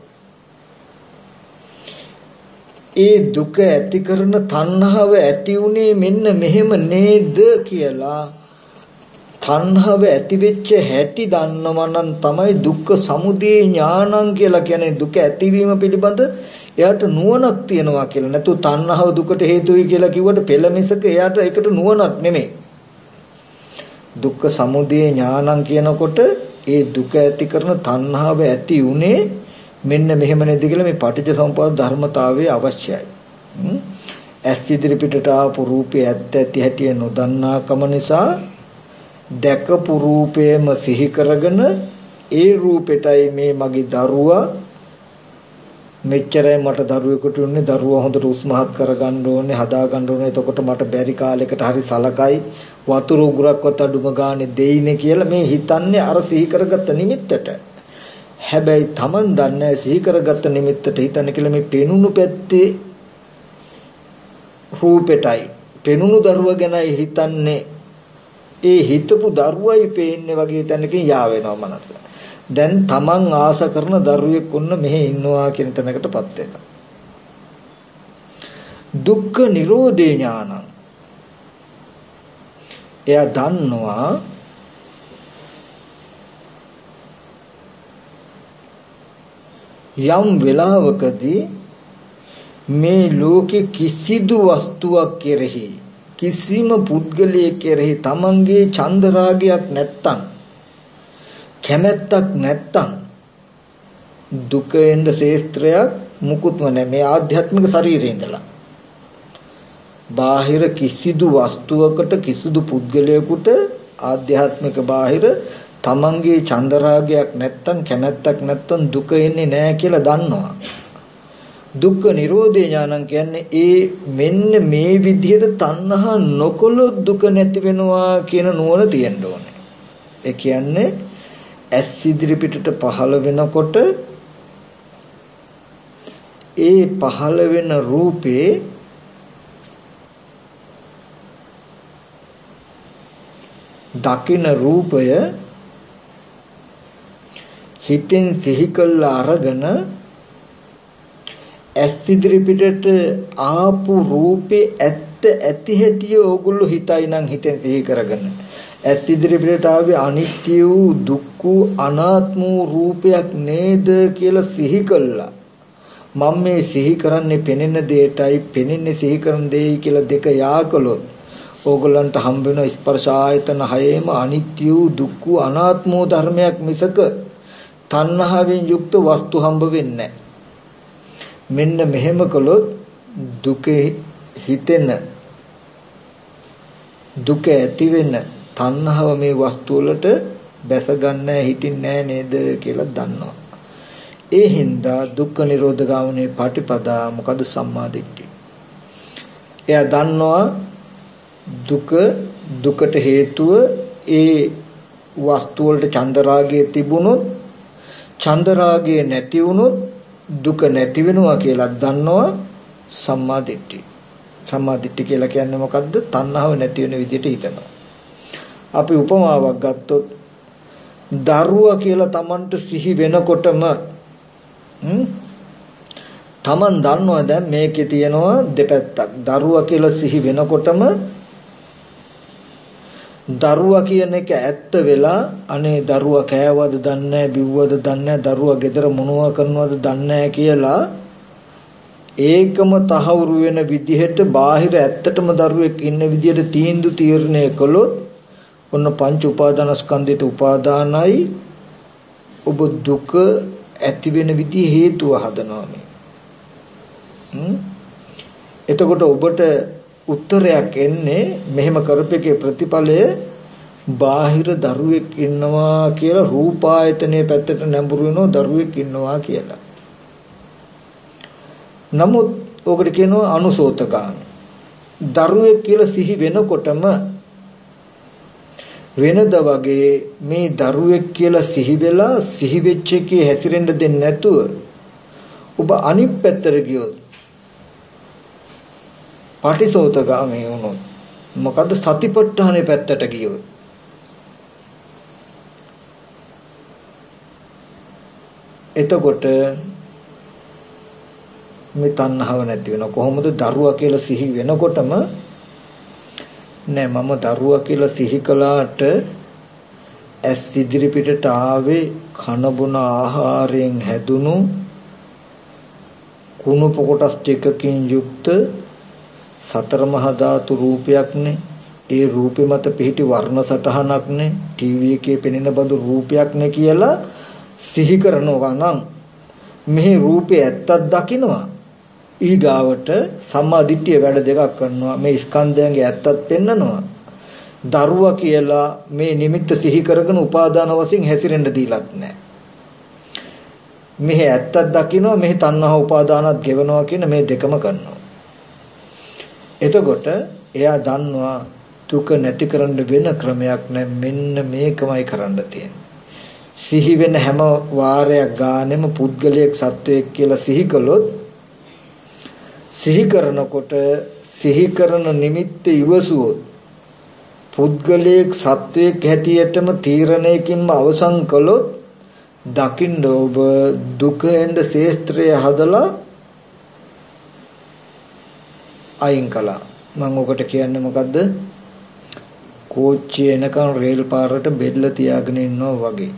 ඒ දුක ඇති කරන තණ්හාව ඇති උනේ මෙන්න මෙහෙම නේද කියලා තණ්හාව ඇති වෙච්ච හැටි දන්නවා නම් තමයි දුක්ඛ සමුදය ඥානං කියලා කියන්නේ. දුක ඇතිවීම පිළිබඳ එයාට නුවණක් තියනවා කියලා. නැතු තණ්හාව දුකට හේතුයි කියලා කිව්වට පෙළ මිසක එයාට ඒකට නුවණක් නෙමෙයි. දුක්ඛ සමුදය ඥානං කියනකොට ඒ දුක ඇති කරන තණ්හාව ඇති උනේ මෙන්න මෙහෙම නේද කියලා මේ පටිච්ච සමුප්පාද ධර්මතාවය අවශ්‍යයි. ඇස් ඉදිරි පිටට ආපු රූපේ ඇත්ත ඇති හැටි නොදන්නාකම නිසා දැකපු රූපේම සිහි කරගෙන ඒ රූපෙටයි මේ මගේ දරුවා මෙච්චරයි මට දරුවෙකුට උන්නේ, දරුවා හොඳට උස්මහත් කරගන්න ඕනේ, හදා ගන්න ඕනේ. එතකොට මට බැරි කාලයකට හරි සලකයි වතුර උගුරක්වත් අඩුම ගානේ දෙයිනේ කියලා මේ හිතන්නේ අර සිහි කරගත්ත නිමිත්තට. හැබැයි Taman දන්නේ සිහි කරගත්ත නිමිත්තට හිතන්නේ කියලා මේ පෙනුණු පැත්තේ රූපෙටයි පෙනුණු දරුවා ගැනයි හිතන්නේ. ඒ හිතපු දරුවයි පේන්නේ වගේ තැනකින් යා වෙනවා මනස. දැන් Taman ආස කරන දරුවෙක් වුණ මෙහෙ ඉන්නවා කියන තැනකටපත් වෙනවා. දුක්ඛ නිරෝධේ ඥානං. එයා දන්නවා යම් වෙලාවකදී මේ ලෝකේ කිසිදු වස්තුවක් කෙරෙහි කිසිම පුද්ගලයෙක් කෙරෙහි තමන්ගේ චන්ද රාගයක් නැත්තම් කැමැත්තක් නැත්තම් දුක එන්න ශේස්ත්‍රයක් මුකුත්ම නැහැ. මේ ආධ්‍යාත්මික ශරීරේ ඉඳලා බාහිර කිසිදු වස්තුවකට කිසිදු පුද්ගලයෙකුට ආධ්‍යාත්මික බාහිර තමන්ගේ චන්ද රාගයක් නැත්තම් කැමැත්තක් නැත්තම් දුක එන්නේ නැහැ කියලා දන්නවා. දුක්ඛ නිරෝධේ ඥානං කියන්නේ ඒ මෙන්න මේ විදිහට තණ්හා නොකොලොත් දුක නැති වෙනවා කියන නුවණ තියෙන්න ඕනේ. ඒ කියන්නේ ඇස් ඉදිරි පිටට පහළ වෙනකොට ඒ පහළ වෙන රූපේ දකින රූපය හිතෙන් සිහි කළා අරගෙන ඇස් ඉදිරි පිටට ආපු රූපේ ඇත්ත ඇති හැටි ඕගොල්ලෝ හිතයි නම් හිතෙන් සිහි කරගෙන ඇස් ඉදිරි පිටට ආවේ අනිත්‍ය වූ දුක්ඛ වූ අනාත්ම වූ රූපයක් නේද කියලා සිහි කළා. මම මේ සිහි කරන්නේ පෙනෙන දෙයටයි පෙනෙන්නේ සිහි කරන දෙයයි කියලා දෙක යාකලොත් ඕගොල්ලන්ට හම්බ වෙන ස්පර්ශ ආයතන හයේම අනිත්‍ය වූ දුක්ඛ වූ අනාත්ම වූ ධර්මයක් මිසක තණ්හාවෙන් යුක්ත වස්තු හම්බ වෙන්නේ නැහැ. මෙන්න මෙහෙම කළොත් දුකේ හිතෙන දුක ඇති වෙන තණ්හාව මේ වස්තු වලට බැස ගන්න හිටින්නේ නේද කියලා දන්නවා. ඒ හින්දා දුක්ඛ නිරෝධ ගාමිනී පටිපදා මොකද සම්මා දිට්ඨිය. එයා දන්නවා දුක දුකට හේතුව ඒ වස්තු වලට චන්දරාගය තිබුණොත් චන්දරාගය නැති වුණොත් දුක නැති වෙනවා කියලා දන්නවා සම්මා දිට්ඨිය. සම්මා දිට්ඨිය කියලා කියන්නේ මොකද්ද? තණ්හාව නැති වෙන විදිහට හිතනවා. අපි උපමාවක් ගත්තොත් දරුවා කියලා Tamanට සිහි වෙනකොටම Taman දන්නවා දැන් මේකේ තියෙනවා දෙපැත්තක්. දරුවා කියලා සිහි වෙනකොටම දරුවා කියන එක ඇත්ත වෙලා අනේ දරුවා කෑවද දන්නේ නැහැ බිව්වද දන්නේ නැහැ දරුවා ගෙදර මොනවා කරනවද දන්නේ නැහැ කියලා ඒකම තහවුරු වෙන විදිහට බාහිර ඇත්තටම දරුවෙක් ඉන්න විදිහට තීන්දුව තීරණය කළොත් ඔන්න පංච උපාදානස්කන්ධයට උපාදානයි ඔබ දුක ඇති වෙන විදිහ හේතුව හදනවා මේ. එතකොට ඔබට උත්තරයක් එන්නේ මෙහෙම කරපේකේ ප්‍රතිඵලය බාහිර දරුවෙක් ඉන්නවා කියලා රූපායතනයේ පැත්තට නැඹුරු වෙනවා දරුවෙක් ඉන්නවා කියලා. නමුත් ඔකට කියනවා අනුසෝතගාමී. දරුවෙක් කියලා සිහි වෙනකොටම වෙනද වගේ මේ දරුවෙක් කියලා සිහි වෙලා සිහි වෙච්ච එකේ හැසිරෙන්න දෙන්නේ නැතුව ඔබ අනිත් පැත්තට ගියොත් පටිසෝතගාමී වුණොත් මොකද සතිපට්ඨානේ පැත්තට ගියොත් එතකොට මේ තණ්හාව නැති වෙනවා. කොහොමද? දරුවා කියලා සිහි වෙනකොටම නෑ මම දරුවා කියලා සිහි කළාට ඇස් ඉදිරි පිටට ආවේ කන බොන ආහාරයෙන් හැදුණු කුණුප කොටස් ටිකකින් යුක්ත සතර මහා ධාතු රූපයක්නේ. ඒ රූපෙ මත පිහිටි වර්ණ සටහනක්නේ. ටීවී එකේ පෙනෙන බඳු රූපයක්නේ කියලා සිහි කරනවා නම් මේ රූපේ ඇත්තක් දකින්නවා. ඊගාවට සම්මා දිට්ඨිය වැඩ දෙකක් කරනවා. මේ ස්කන්ධයන්ගේ ඇත්තක් පෙන්නනවා. දරුවා කියලා මේ නිමිත්ත සිහි කරගෙන උපාදාන වශයෙන් හැසිරෙන්න දීලත් නැහැ. මෙහි ඇත්තක් දකින්නවා මෙහි තණ්හා උපාදානත් ගෙවනවා කියන මේ දෙකම කරනවා. එතකොට එයා දන්නවා දුක නැති කරන්න වෙන ක්‍රමයක් නැහැ. මෙන්න මේකමයි කරන්න තියෙන්නේ. සිහි වෙන හැම වාරයක් ගානෙම පුද්ගලයෙක් සත්වයෙක් කියලා සිහි කළොත් සිහි කරනකොට සිහි කරන නිමිත්ත ඉවසුවොත් පුද්ගලයෙක් සත්වයෙක් හැටියටම තීරණයකින්ම අවසන් කළොත් දකින්න ඔබ දුකෙන්ද ශේත්‍රය හදලා අයින් කළා. මම ඔකට කියන්නේ මොකද්ද? කෝච්චිය එනකන් රේල් පාරට බෙල්ල තියාගෙන ඉන්නවා වගේ.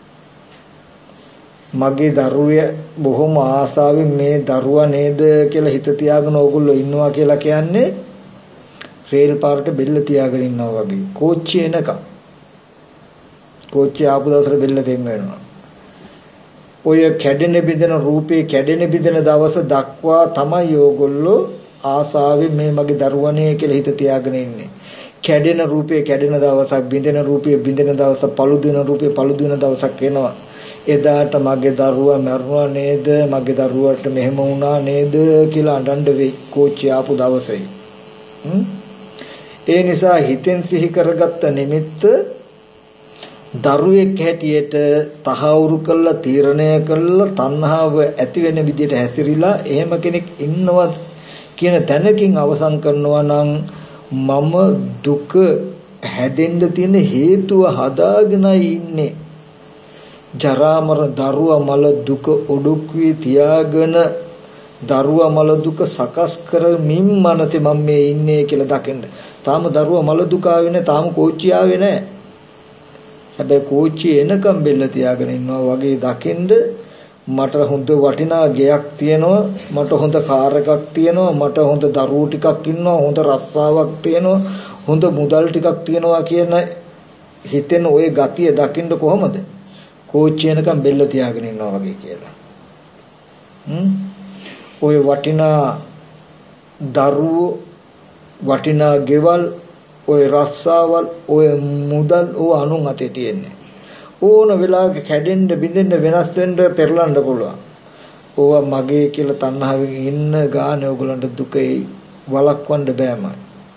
මගේ දරුවේ බොහොම ආසාවෙන් මේ දරුවා නේද කියලා හිත තියාගෙන ඕගොල්ලෝ ඉන්නවා කියලා කියන්නේ රේල් පාරට බෙල්ල තියාගෙන ඉන්නවා වගේ. කෝච්චිය එනකන් කෝච්චිය ආපු දවසට බෙල්ල පෙන් වෙනවා. ඔය කැඩෙන බිඳෙන රූපේ කැඩෙන බිඳෙන දවස දක්වා තමයි ඕගොල්ලෝ ආසාවෙන් මේ මගේ දරුවනේ කියලා හිත තියාගෙන ඉන්නේ. කැඩෙන රූපේ කැඩෙන දවසක් බිඳෙන රූපේ බිඳෙන දවසක් පළු දින රූපේ පළු දින දවසක් එනවා. එදාට මගේ දරුවා මරුණා නේද මගේ දරුවාට මෙහෙම වුණා නේද කියලා අඬන්න වෙයි කෝච්චිය ආපු දවසේ. ඒ නිසා හිතෙන් සිහි කරගත්ත නිමිත්ත දරුවෙක් හැටියට තහවුරු කළා තීරණය කළා තණ්හාව ඇති වෙන විදිහට හැසිරීලා එහෙම කෙනෙක් ඉන්නවා කියන තැනකින් අවසන් කරනවා නම් මම දුක හැදෙන්න තියෙන හේතුව හදාගෙනයි ඉන්නේ. ජරා මරණ දරුවා මල දුක ඔඩොක්කුවේ තියාගෙන දරුවා මල දුක සකස් කරමින් මනසේ මම මේ ඉන්නේ කියලා දකින්න. තාම දරුවා මල දුක ආවේ නැහැ. තාම කෝච්චිය ආවේ නැහැ. හැබැයි කෝච්චිය එනකම් බෙල්ල තියාගෙන ඉන්නවා වගේ දකින්න මට හොඳ වටිනා ගෙයක් තියෙනවා, මට හොඳ කාර් එකක් තියෙනවා, මට හොඳ දරුවෝ ටිකක් ඉන්නවා, හොඳ රස්සාවක් තියෙනවා, හොඳ මුදල් ටිකක් තියෙනවා කියන හිතෙන ওই ගතිය දකින්න කොහමද? කෝච්චිය එනකම් බෙල්ල තියාගෙන ඉන්නවා වගේ කියලා. හ්ම් ඔය වටිනා දරුවෝ වටිනා ගෙවල් ඔය රස්සාවල් ඔය මුදල් ඕ අනුන් අතේ තියෙන්නේ. ඕන වෙලාවක කැඩෙන්න බිඳෙන්න වෙනස් වෙන්න පෙරලන්න පුළුවන්. ඕවා මගේ කියලා තණ්හාවෙන් ඉන්න ගානේ ඕගලන්ට දුකේ වළක්වන්න බෑමයි.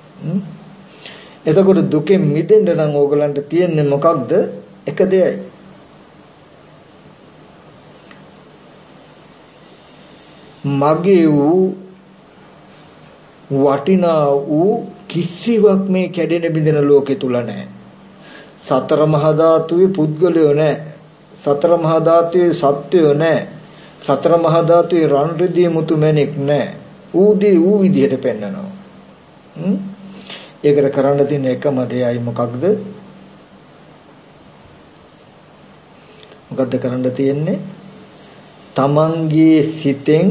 එතකොට දුකෙන් මිදෙන්න නම් ඕගලන්ට තියෙන්නේ මොකක්ද? එක දෙයයි. මගේ වූ වටිනා වූ කිසිවක් මේ කැඩෙන බිඳෙන ලෝකේ තුල නැහැ. සතර මහා ධාතුවේ පුද්ගලයෝ නැහැ. සතර මහා ධාතුවේ සත්වයෝ නැහැ. සතර මහා ධාතුවේ රන් රිදී මුතු මැණික් නැහැ. ඌදී ඌ විදිහට පෙන්නනවා. හ්ම් ඒකට කරන්න තියෙන එකම දෙයයි මොකක්ද? මොකද්ද කරන්න තියෙන්නේ? තමන්ගේ සිතෙන්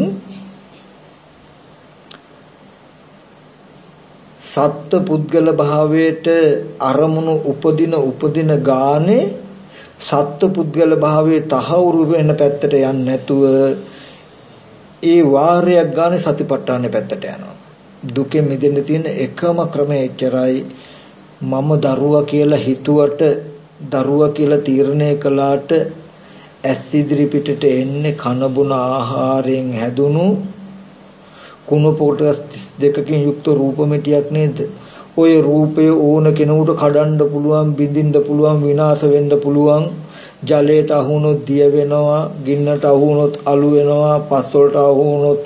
සත්ත්ව පුද්ගල භාවයට අරමුණු උපදින උපදින ගානේ සත්ත්ව පුද්ගල භාවයේ තහවුරු වෙන පැත්තට යන්නේ නැතුව ඒ වාරයක් ගානේ සතිපට්ඨානේ පැත්තට යනවා. දුකෙන් මිදෙන්න තියෙන එකම ක්‍රමය එච්චරයි. මම දරුවා කියලා හිතුවට දරුවා කියලා තීරණය කළාට ඇස් ඉදිරි පිටට එන්නේ කන බොන ආහාරයෙන් හැදුණු කුණු පොටස් දෙකකින් යුක්ත රූපമിതിයක් නේද? ওই රූපය ඕන කෙනෙකුට කඩන්න පුළුවන්, බිඳින්න පුළුවන්, විනාශ වෙන්න පුළුවන්. ජලයට අහු වුණොත් දිය වෙනවා, ගින්නට අහු වුණොත් අලු වෙනවා, පස් වලට අහු වුණොත්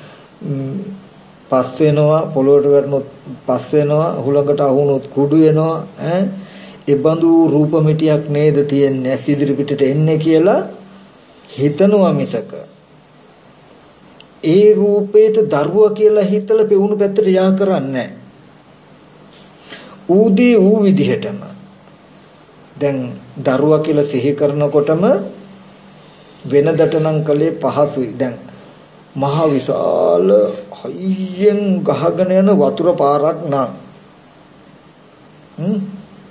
පස් වෙනවා, පොළොවට වැටුණොත් පස් වෙනවා, හුලඟට අහු වුණොත් කුඩු වෙනවා. ඈ ඒ බඳු රූපമിതിයක් නේද තියෙන්නේ ඇස් ඉදිරි පිටට එන්නේ කියලා හිතනවා මිසක ඒ රූපේට දරුවා කියලා හිතලා පෙවුණු පැත්තට යා කරන්නේ ඌදී ඌ විදිහටම දැන් දරුවා කියලා සිහි කරනකොටම වෙනදට නම් කලේ පහසුයි. දැන් මහ විශාල හයියෙන් ගහගෙන යන වතුර පාරක් නම් හ්ම්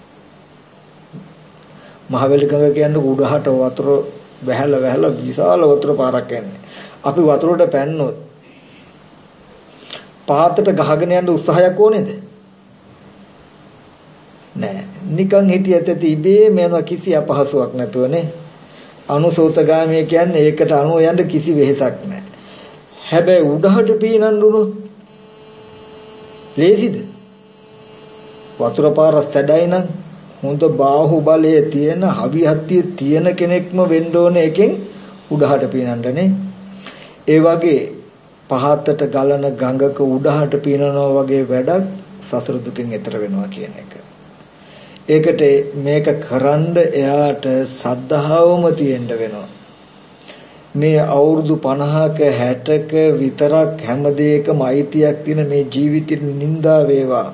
මහවැලි ගඟ කියන්නේ උඩහට වතුර වැහැලා වැහැලා විශාල වතුර පාරක් යන්නේ. අපි වතුරට පැන්නොත් පාතට ගහගෙන යන්න උත්සාහයක් ඕනේද? නෑ. නිකන් හිටියත් ඉබේම යනවා කිසි අපහසුයක් නැතුවනේ. අනුසෝතගාමී කියන්නේ ඒකට අනුව යන්න කිසි වෙහෙසක් නෑ. හැබැයි උඩහට පීනන්න උනොත් ලේසිද? වතුර පාර සැඩයි නම් හොඳ බාහුව බලයේ තියෙන හවිහත්තිය තියෙන කෙනෙක්ම වෙන්න ඕනේ එකෙන් උඩහට පීනන්නනේ. ඒ වගේ පහතට ගලන ගඟක උඩහට පීනනවා වගේ වැඩක් සසර දුකෙන් එතර වෙනවා කියන එක. ඒකට මේක කරන්න එයාට සද්ධාවම තියෙන්න වෙනවා. මේ අවුරුදු පනහක හැටක විතරක් හැම දෙයකම අයිතියක් තියෙන මේ ජීවිතේ නින්දා වේවා.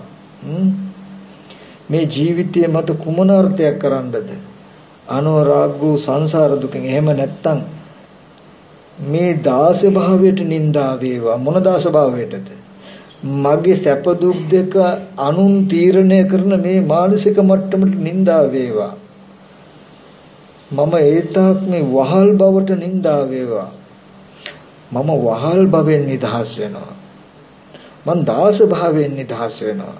මේ ජීවිතයේ මට කුමන අර්ථයක් කරන්නද? අනුරාග්ගු සංසාර දුකෙන්. එහෙම නැත්තම් මේ දාස භාවයට නින්දා වේවා. මොන දාස භාවයටද? මගේ සැප දුක් දෙක අනුන් තීරණය කරන මේ මානසික මට්ටමට නින්දා වේවා. මම ඒතාක් මේ වහල් බවට නින්දා වේවා. මම වහල් භවෙන් නිදහස් වෙනවා. මං දාස භාවයෙන් නිදහස් වෙනවා.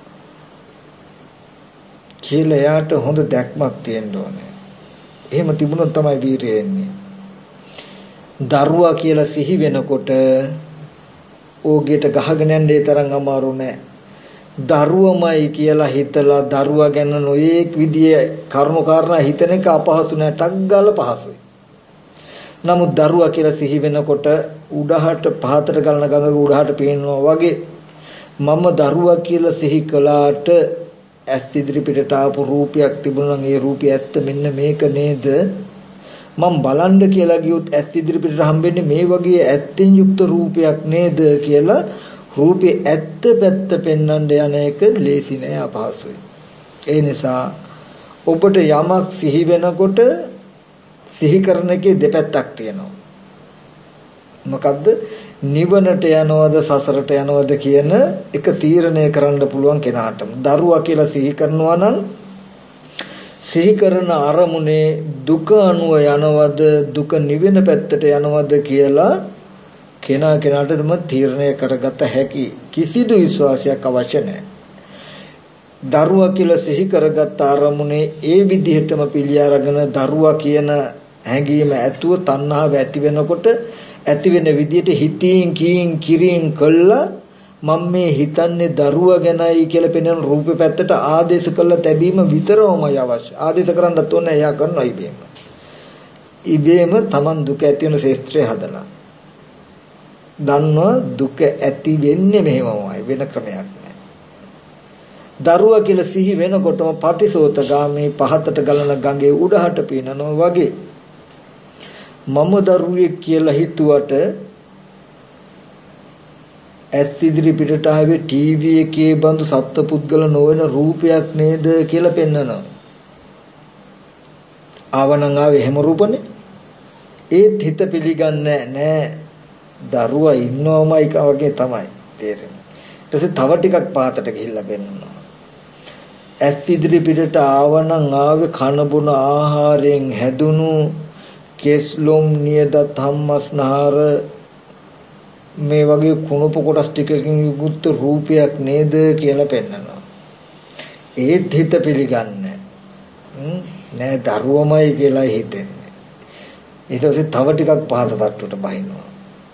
කියලා යාට හොඳ දැක්මක් තියෙන්න ඕනේ. එහෙම තිබුණොත් තමයි වීරිය එන්නේ. දරුවා කියලා සිහි වෙනකොට ඕගෙට ගහගෙන යන්නේ තරම් අමාරු නෑ. දරුවමයි කියලා හිතලා දරුවා ගැන නොයේක් විදිය කරුණු කාරණා හිතන එක අපහසු නෑ, ටක් ගාලා පහසුයි. නමුත් දරුවා කියලා සිහි වෙනකොට උඩහට පහතට ගලන ගඟක උඩහට පේනවා වගේ මම දරුවා කියලා සිහි කළාට ඇස් ඉදිරි පිටට ආපු රූපයක් තිබුණා නම් ඒ රූපය ඇත්ත මෙන්න මේක නේද? මම බලන්න කියලා ගියොත් ඇස් ඉදිරි පිටට හම්බෙන්නේ මේ වගේ ඇත්තෙන් යුක්ත රූපයක් නේද කියලා රූපේ ඇත්ත පැත්ත පෙන්වන්න යන එක ලේසි නෑ, අපහසුයි. ඒ නිසා ඔබට යමක් සිහි වෙනකොට සිහි කරන එකේ දෙපැත්තක් තියෙනවා. මොකද්ද? නිවනට යනවද සසරට යනවද කියන එක තීරණය කරන්න පුළුවන් කෙනාටම. දරුවා කියලා සිහි කරනවා නම් සිහි කරන අරමුණේ දුක අනුව යනවද දුක නිවෙන පැත්තට යනවද කියලා කෙනා කෙනාටම තීරණය කරගත හැකි. කිසිදු විශ්වාසයක් අවශ්‍ය නැහැ. දරුවා කියලා සිහි කරගත් අරමුණේ ඒ විදිහටම පිළි අරගෙන දරුවා කියන හැඟීම ඇතුව තණ්හාව ඇති වෙනකොට ඇති වෙන විදිහට හිතින් කීන් කිරින් කළා මම මේ හිතන්නේ දරුවා ගැනයි කියලා පෙනෙන රූපේ පැත්තට ආදේශ කළ තැබීම විතරමයි අවශ්‍ය. ආදේශ කරන්නත් ඕනේ, එයා කරනවා ඉබේම. ඉබේම Taman දුක ඇති වෙන ශේත්‍රය හදලා. දන්නවා දුක ඇති වෙන්නේ මෙහෙමමයි, වෙන ක්‍රමයක් නැහැ. දරුවා කියලා සිහි වෙනකොටම පටිසෝතගාමී පහතට ගලන ගඟේ උඩහට පීනනවා වගේ මම දරුවෙක් කියලා හිතුවට ඇස් ඉදිරි පිටට ආවේ ටීවී එකේ බඳු සත්පුද්ගල නොවන රූපයක් නේද කියලා පෙන්නනවා. ආවනම් ආවේ එහෙම රූපනේ. ඒත් හිත පිළිගන්නේ නැහැ. දරුවා ඉන්නවමයි වගේ තමයි තේරෙන්නේ. ඊට පස්සේ තව ටිකක් පහතට ගිහිල්ලා පෙන්නනවා. ඇස් ඉදිරි පිටට ආවනම් ආවේ කන බොන ආහාරයෙන් හැදුණු කෙස්ලොම් නියද ධම්මස්නහර මේ වගේ කුණප කොටස් ටිකකින් යුක්ත රූපයක් නේද කියලා පෙන්නනවා. ඒත් හිත පිළිගන්නේ නෑ, දරුවමයි කියලා හිතෙන්නේ. ඊට පස්සේ තව ටිකක් පහත තට්ටුවට බහිනවා.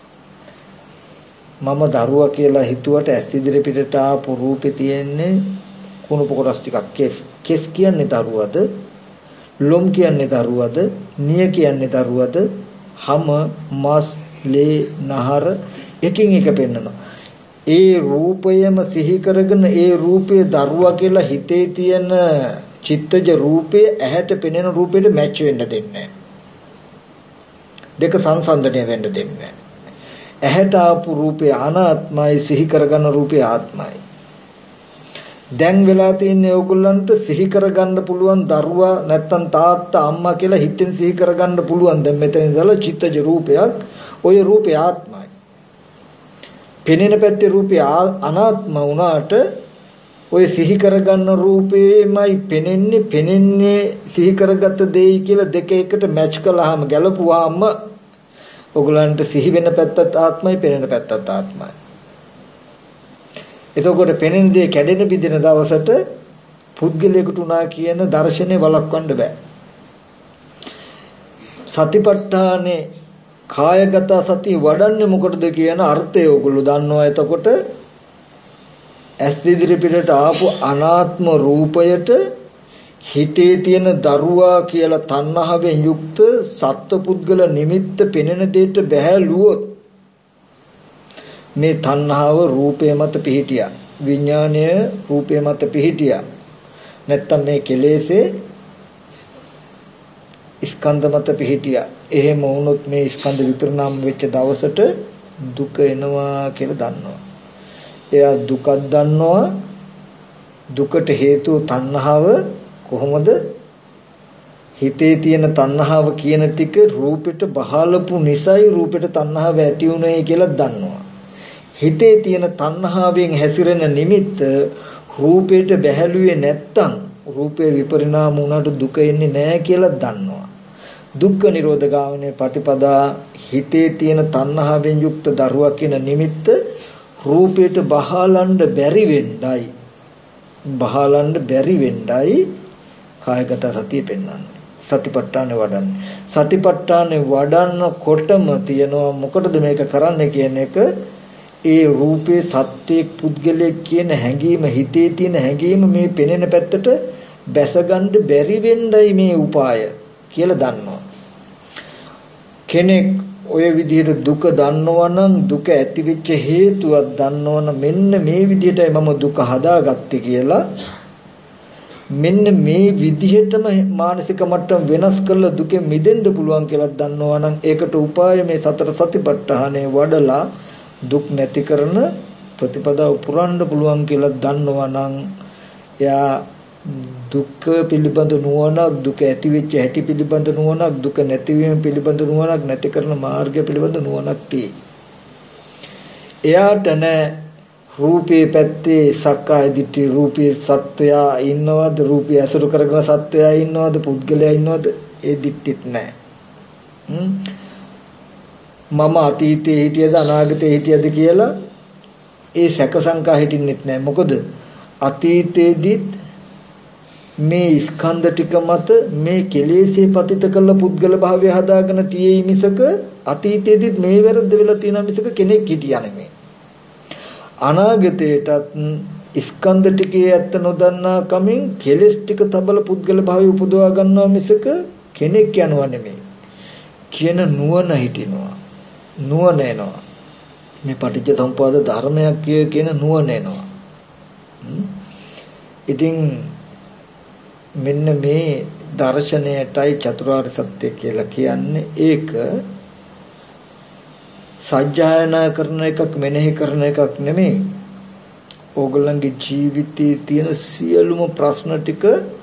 මම දරුවා කියලා හිතුවට ඇස් ඉදිරි පිටට ආපු රූපේ තියෙන්නේ කුණප කොටස් ටිකක්. කෙස් කෙස් කියන්නේ දරුවද? ලොම් කියන්නේ දරුවද? නිය කියන්නේ දරුවද? හම, මස්, ලේ, නහර එකින් එක පෙන්නනවා. ඒ රූපයම සිහි කරගෙන ඒ රූපේ දරුවා කියලා හිතේ තියෙන චිත්තජ රූපේ ඇහැට පෙනෙන රූපෙට මැච් වෙන්න දෙන්නේ නැහැ. දෙක සංසන්දනය වෙන්න දෙන්නේ නැහැ. ඇහැට ආපු රූපේ අනාත්මයි, සිහි කරගන්න රූපේ ආත්මයි. දැන් වෙලා තියෙන්නේ ඕගොල්ලන්ට සිහි කරගන්න පුළුවන් දරුවා නැත්තම් තාත්තා අම්මා කියලා හිතෙන් සිහි කරගන්න පුළුවන්. දැන් මෙතන ඉඳලා චිත්තජ රූපයක්, ওই රූපේ ආත්මයි. පෙනෙන පැත්තේ රූපේ අනාත්ම වුණාට ওই සිහි කරගන්න රූපේමයි පෙනෙන්නේ. පෙනෙන්නේ සිහි කරගත්ත දෙයි කියලා දෙක එකට මැච් කළාම ගැලපුවාම ඔයගලන්ට සිහි වෙන පැත්තත් ආත්මයි, පෙනෙන පැත්තත් ආත්මයි. එතකොට පෙනෙන දේ කැඩෙන බිඳෙන දවසට පුද්ගලයෙකුට උනා කියන දර්ශනේ වළක්වන්න බෑ. සතිපට්ඨානේ කායගත සතිය වඩන්නේ මොකටද කියන අර්ථය ඔයගොල්ලෝ දන්නවා. එතකොට ඇස් ඉදිරි පිටට ආපු අනාත්ම රූපයට හිතේ තියෙන දරුවා කියලා තණ්හාවෙන් යුක්ත සත්පුද්ගල නිමිත්ත පෙනෙන දෙයට බැහැලුවොත් මේ තණ්හාව රූපේ මත පිහිටියා, විඥාණය රූපේ මත පිහිටියා. නැත්තම් මේ කෙලෙසේ ස්කන්ධ මත පිහිටියා. එහෙම වුණොත් මේ ස්කන්ධ විපරිණාම වෙච්ච දවසට දුක එනවා කියලා දන්නවා. එයා දුකක් දන්නවා. දුකට හේතුව තණ්හාව. කොහොමද? හිතේ තියෙන තණ්හාව කියන ටික රූපෙට බහලපු නිසයි රූපෙට තණ්හාව ඇති උනේ කියලා දන්නවා. හිතේ තියෙන තණ්හාවෙන් හැසිරෙන නිමිත්ත රූපයට බැහැලුවේ නැත්තම් රූපේ විපරිණාම වුණාට දුක එන්නේ නැහැ කියලා දන්නවා. දුක්ඛ නිරෝධ ගාමිනී පටිපදා හිතේ තියෙන තණ්හාවෙන් යුක්ත දරුවා කියන නිමිත්ත රූපයට බහලන්න බැරි වෙන්නයි බහලන්න බැරි වෙන්නයි කායගත සතිය පෙන්වන්නේ. සතිපට්ඨාන වඩන්නේ. සතිපට්ඨාන වඩනකොටම තියනවා මොකටද මේක කරන්නේ කියන එක ඒ රූපේ සත්‍යයක් පුද්ගලයෙක් කියන හැඟීම හිතේ තියෙන හැඟීම මේ පෙනෙන පැත්තට බැසගන්න බැරි වෙන්නයි මේ උපාය කියලා දන්නවා. කෙනෙක් ඔය විදිහට දුක දන්නවනම් දුක ඇති වෙච්ච හේතුවක් දන්නවනම් මෙන්න මේ විදිහටයි මම දුක හදාගත්තේ කියලා මෙන්න මේ විදිහටම මානසික මට්ටම වෙනස් කරලා දුකෙන් මිදෙන්න පුළුවන් කියලා දන්නවනම් ඒකට උපාය මේ සතර සතිපට්ඨානය වඩලා දුක් නැති කරන ප්‍රතිපදාව පුරන්න පුළුවන් කියලා දන්නවනම් එයා දුක පිළිබඳ නුවණක් දුක ඇති වෙච්ච හැටි පිළිබඳ නුවණක් දුක නැතිවීම පිළිබඳ නුවණක් නැති කරන මාර්ගය පිළිබඳ නුවණක් තියෙයි. එයාට නෑ රූපේ පැත්තේ සක්කාය දිට්ඨි රූපේ සත්වයා ඉන්නවද රූපය අසුරු කරගෙන සත්වයා ඉන්නවද පුද්ගලයා ඉන්නවද ඒ දිට්ඨිත් නෑ. මම අතීතයේ හිටියද අනාගතයේ හිටියද කියලා ඒ සැක සංකා හිටින්නෙත් නෑ. මොකද අතීතයේදීත් මේ ස්කන්ධ ටික මත මේ කෙලෙසේ පතිත කළ පුද්ගල භාවය හදාගෙන තියෙයි මිසක අතීතයේදීත් මේ වැරද්ද වෙලා තියෙන මිසක කෙනෙක් හිටියා නෙමෙයි. අනාගතයටත් ස්කන්ධ ටිකේ ඇත්ත නොදන්නා කමින් කෙලෙස් ටික තබල පුද්ගල භාවය උපදවා ගන්නවා මිසක කෙනෙක් යනවා නෙමෙයි. කියන නුවණ හිටිනවා. නුවණ එනවා. මේ පටිච්ච සමුප්පාද ධර්මයක් කියන නුවණ එනවා. ඉතින් මෙන්න මේ දර්ශනයටයි චතුරාර්ය සත්‍ය කියලා කියන්නේ. ඒක සත්‍යයනා කරන එකක් මෙනෙහි කරන එකක් නෙමෙයි. ඕගොල්ලන්ගේ ජීවිතයේ තියෙන සියලුම ප්‍රශ්න ටික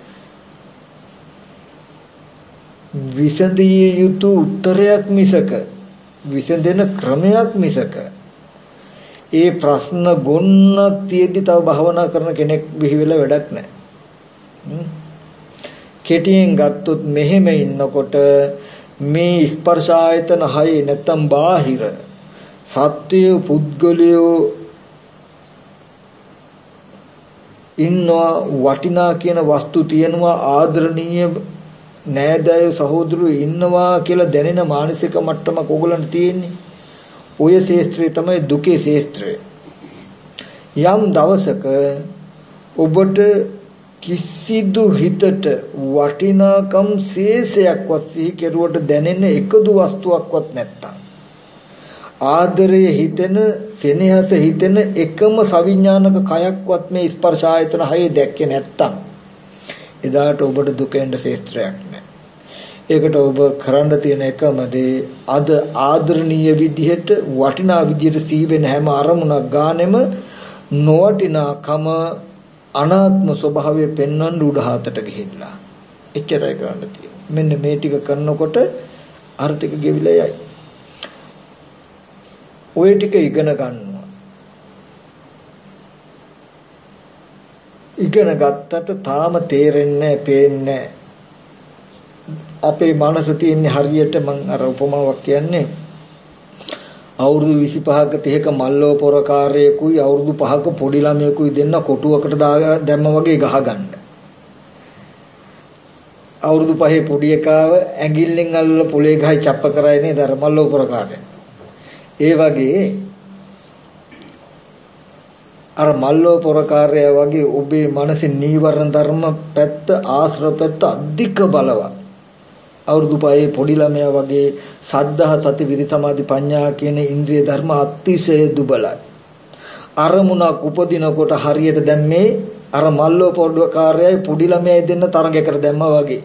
විසඳිය යුතු උත්තරයක් මිසක විසඳෙන ක්‍රමයක් මිසක ඒ ප්‍රශ්න ගොන්නක් තියෙද්දි තව භවනා කරන කෙනෙක් බිහි වෙලා වැඩක් නැහැ. කෙටියෙන් ගත්තොත් මෙහෙම ඉන්නකොට මේ ස්පර්ශ ආයතන හය නැත්තම් බාහිර සත්‍ය පුද්ගලයෝ ඉන්නවා වටිනා කියන වස්තු තියෙනවා ආදරණීය නෑදෑයෝ සහෝදරයෝ ඉන්නවා කියලා දැනෙන මානසික මට්ටමක් ඕගොල්ලන්ට තියෙන්නේ. ඔය ශේස්ත්‍රය තමයි දුකේ ශේස්ත්‍රය. යම් දවසක ඔබට කිසිදු හිතට වටිනාකම් ශේෂයක්වත් සිහි කෙරුවට දැනෙන එකදු වස්තුවක්වත් නැත්තම් ආදරය හිතෙන සෙනෙහස හිතෙන එකම සවිඥානික කයක්වත් මේ ස්පර්ශ ආයතන හයේ දැක්කේ නැත්තම් එදාට ඔබට දුකෙන්ද ශේස්ත්‍රයක් නැහැ. ඒකට ඔබ කරන්න තියෙන එකම දේ අද ආදරණීය විදිහට වටිනා විදිහට සිහි වෙන හැම අරමුණක් ගානෙම නොවටිනාකම අනාත්ම ස්වභාවය පෙන්වන්න උඩහාතට ගිහිල්ලා එච්චරයි කරන්න තියෙන්නේ. මෙන්න මේ ටික කරනකොට අර ටික ගෙවිලා යයි. ඔය ටික ඉගෙන ගන්නවා. ඉගෙන ගත්තට තාම තේරෙන්නේ පේන්නේ අපේ මනස තියෙන්නේ හරියට මම අර උපමාවක් කියන්නේ අවුරුදු විසිපහක තිහක මල්ලෝ පොරකාරයෙකුයි අවුරුදු පහක පොඩි ළමයෙකුයි දෙන්න කොටුවකට දැම්ම වගේ ගහගන්න. අවුරුදු පහේ පොඩි එකාව ඇඟිල්ලෙන් අල්ලලා පොලේ ගහයි චප්ප කරයි නේද අර මල්ලෝ පොරකාරය. ඒ වගේ අර මල්ලෝ පොරකාරය වගේ ඔබේ මනසේ නීවරණ ධර්ම පැත්ත ආශ්‍රව පැත්ත අධික බලවත්. අවුරුදු පහේ පොඩි ළමයා වගේ සද්ධා සති විරි සමාධි ප්‍රඥා කියන ඉන්ද්‍රිය ධර්ම අතිශය දුබලයි. අරමුණක් උපදිනකොට හරියට දැන් මේ අර මල්ලෝ පොඩකාරයයි පොඩි ළමයයි දෙන්න තරගයකට දැම්මා වගේ.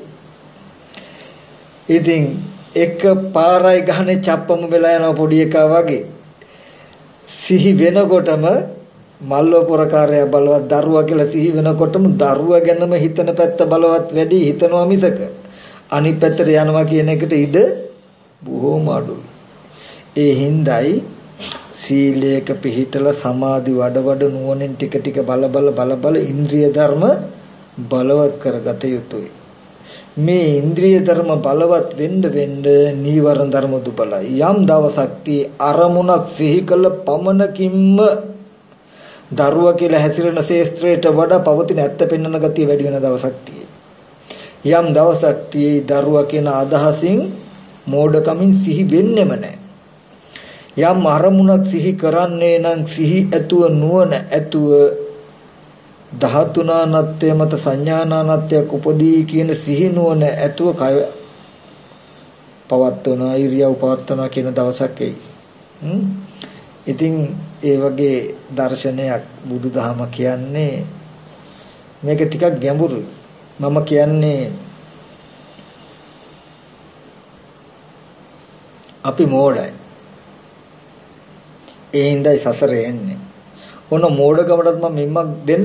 ඉතින් එක පාරයි ගහනේ චප්පම වෙලා යන පොඩි එකා වගේ. සිහි වෙනකොටම මල්ලෝ පොරකාරය බලවත් දරුවා කියලා සිහි වෙනකොටම දරුවා ගැනම හිතන පැත්ත බලවත් වැඩි හිතනවා මිසක අනිත් පැත්තට යනවා කියන එකට ඉඩ බොහෝම අඩුයි. ඒ හිඳයි සීලයක පිහිටලා සමාධි වඩ වඩ නුවණින් ටික ටික බල බල බල බල ඉන්ද්‍රිය ධර්ම බලවත් කරගත යුතුයි. මේ ඉන්ද්‍රිය ධර්ම බලවත් වෙන්න වෙන්න නීවරණ ධර්ම දුබලයි. යම් දවසක් tie අරමුණක් සිහි කළ පමණකින්ම දරුවා කියලා හැසිරෙන ශේස්ත්‍රයට වඩා පවතින ඇත්ත පෙන්වන ගතිය වැඩි වෙන දවසක් tie. යම් දවසක් tie දරුවා කියන අදහසින් මෝඩකමින් සිහි වෙන්නෙම නැහැ. යම් අරමුණක් සිහි කරන්නේ නම් සිහි ඇතුව නුවණ ඇතුව ධාතුනානත්ය මත සංඥානානත්යක් උපදී කියන සිහි නුවණ ඇතුව කය පවත්වන ඉරියව් පවත්වන කියන දවසක් එයි. ඉතින් ඒ වගේ දර්ශනයක් බුදුදහම කියන්නේ මේක ටිකක් ගැඹුරුයි. මම කියන්නේ අපි මෝඩයි. ඒ හින්දායි සසරේ එන්නේ. ඔන්න මෝඩකමටත් මම මිම්මක් දෙන්නද?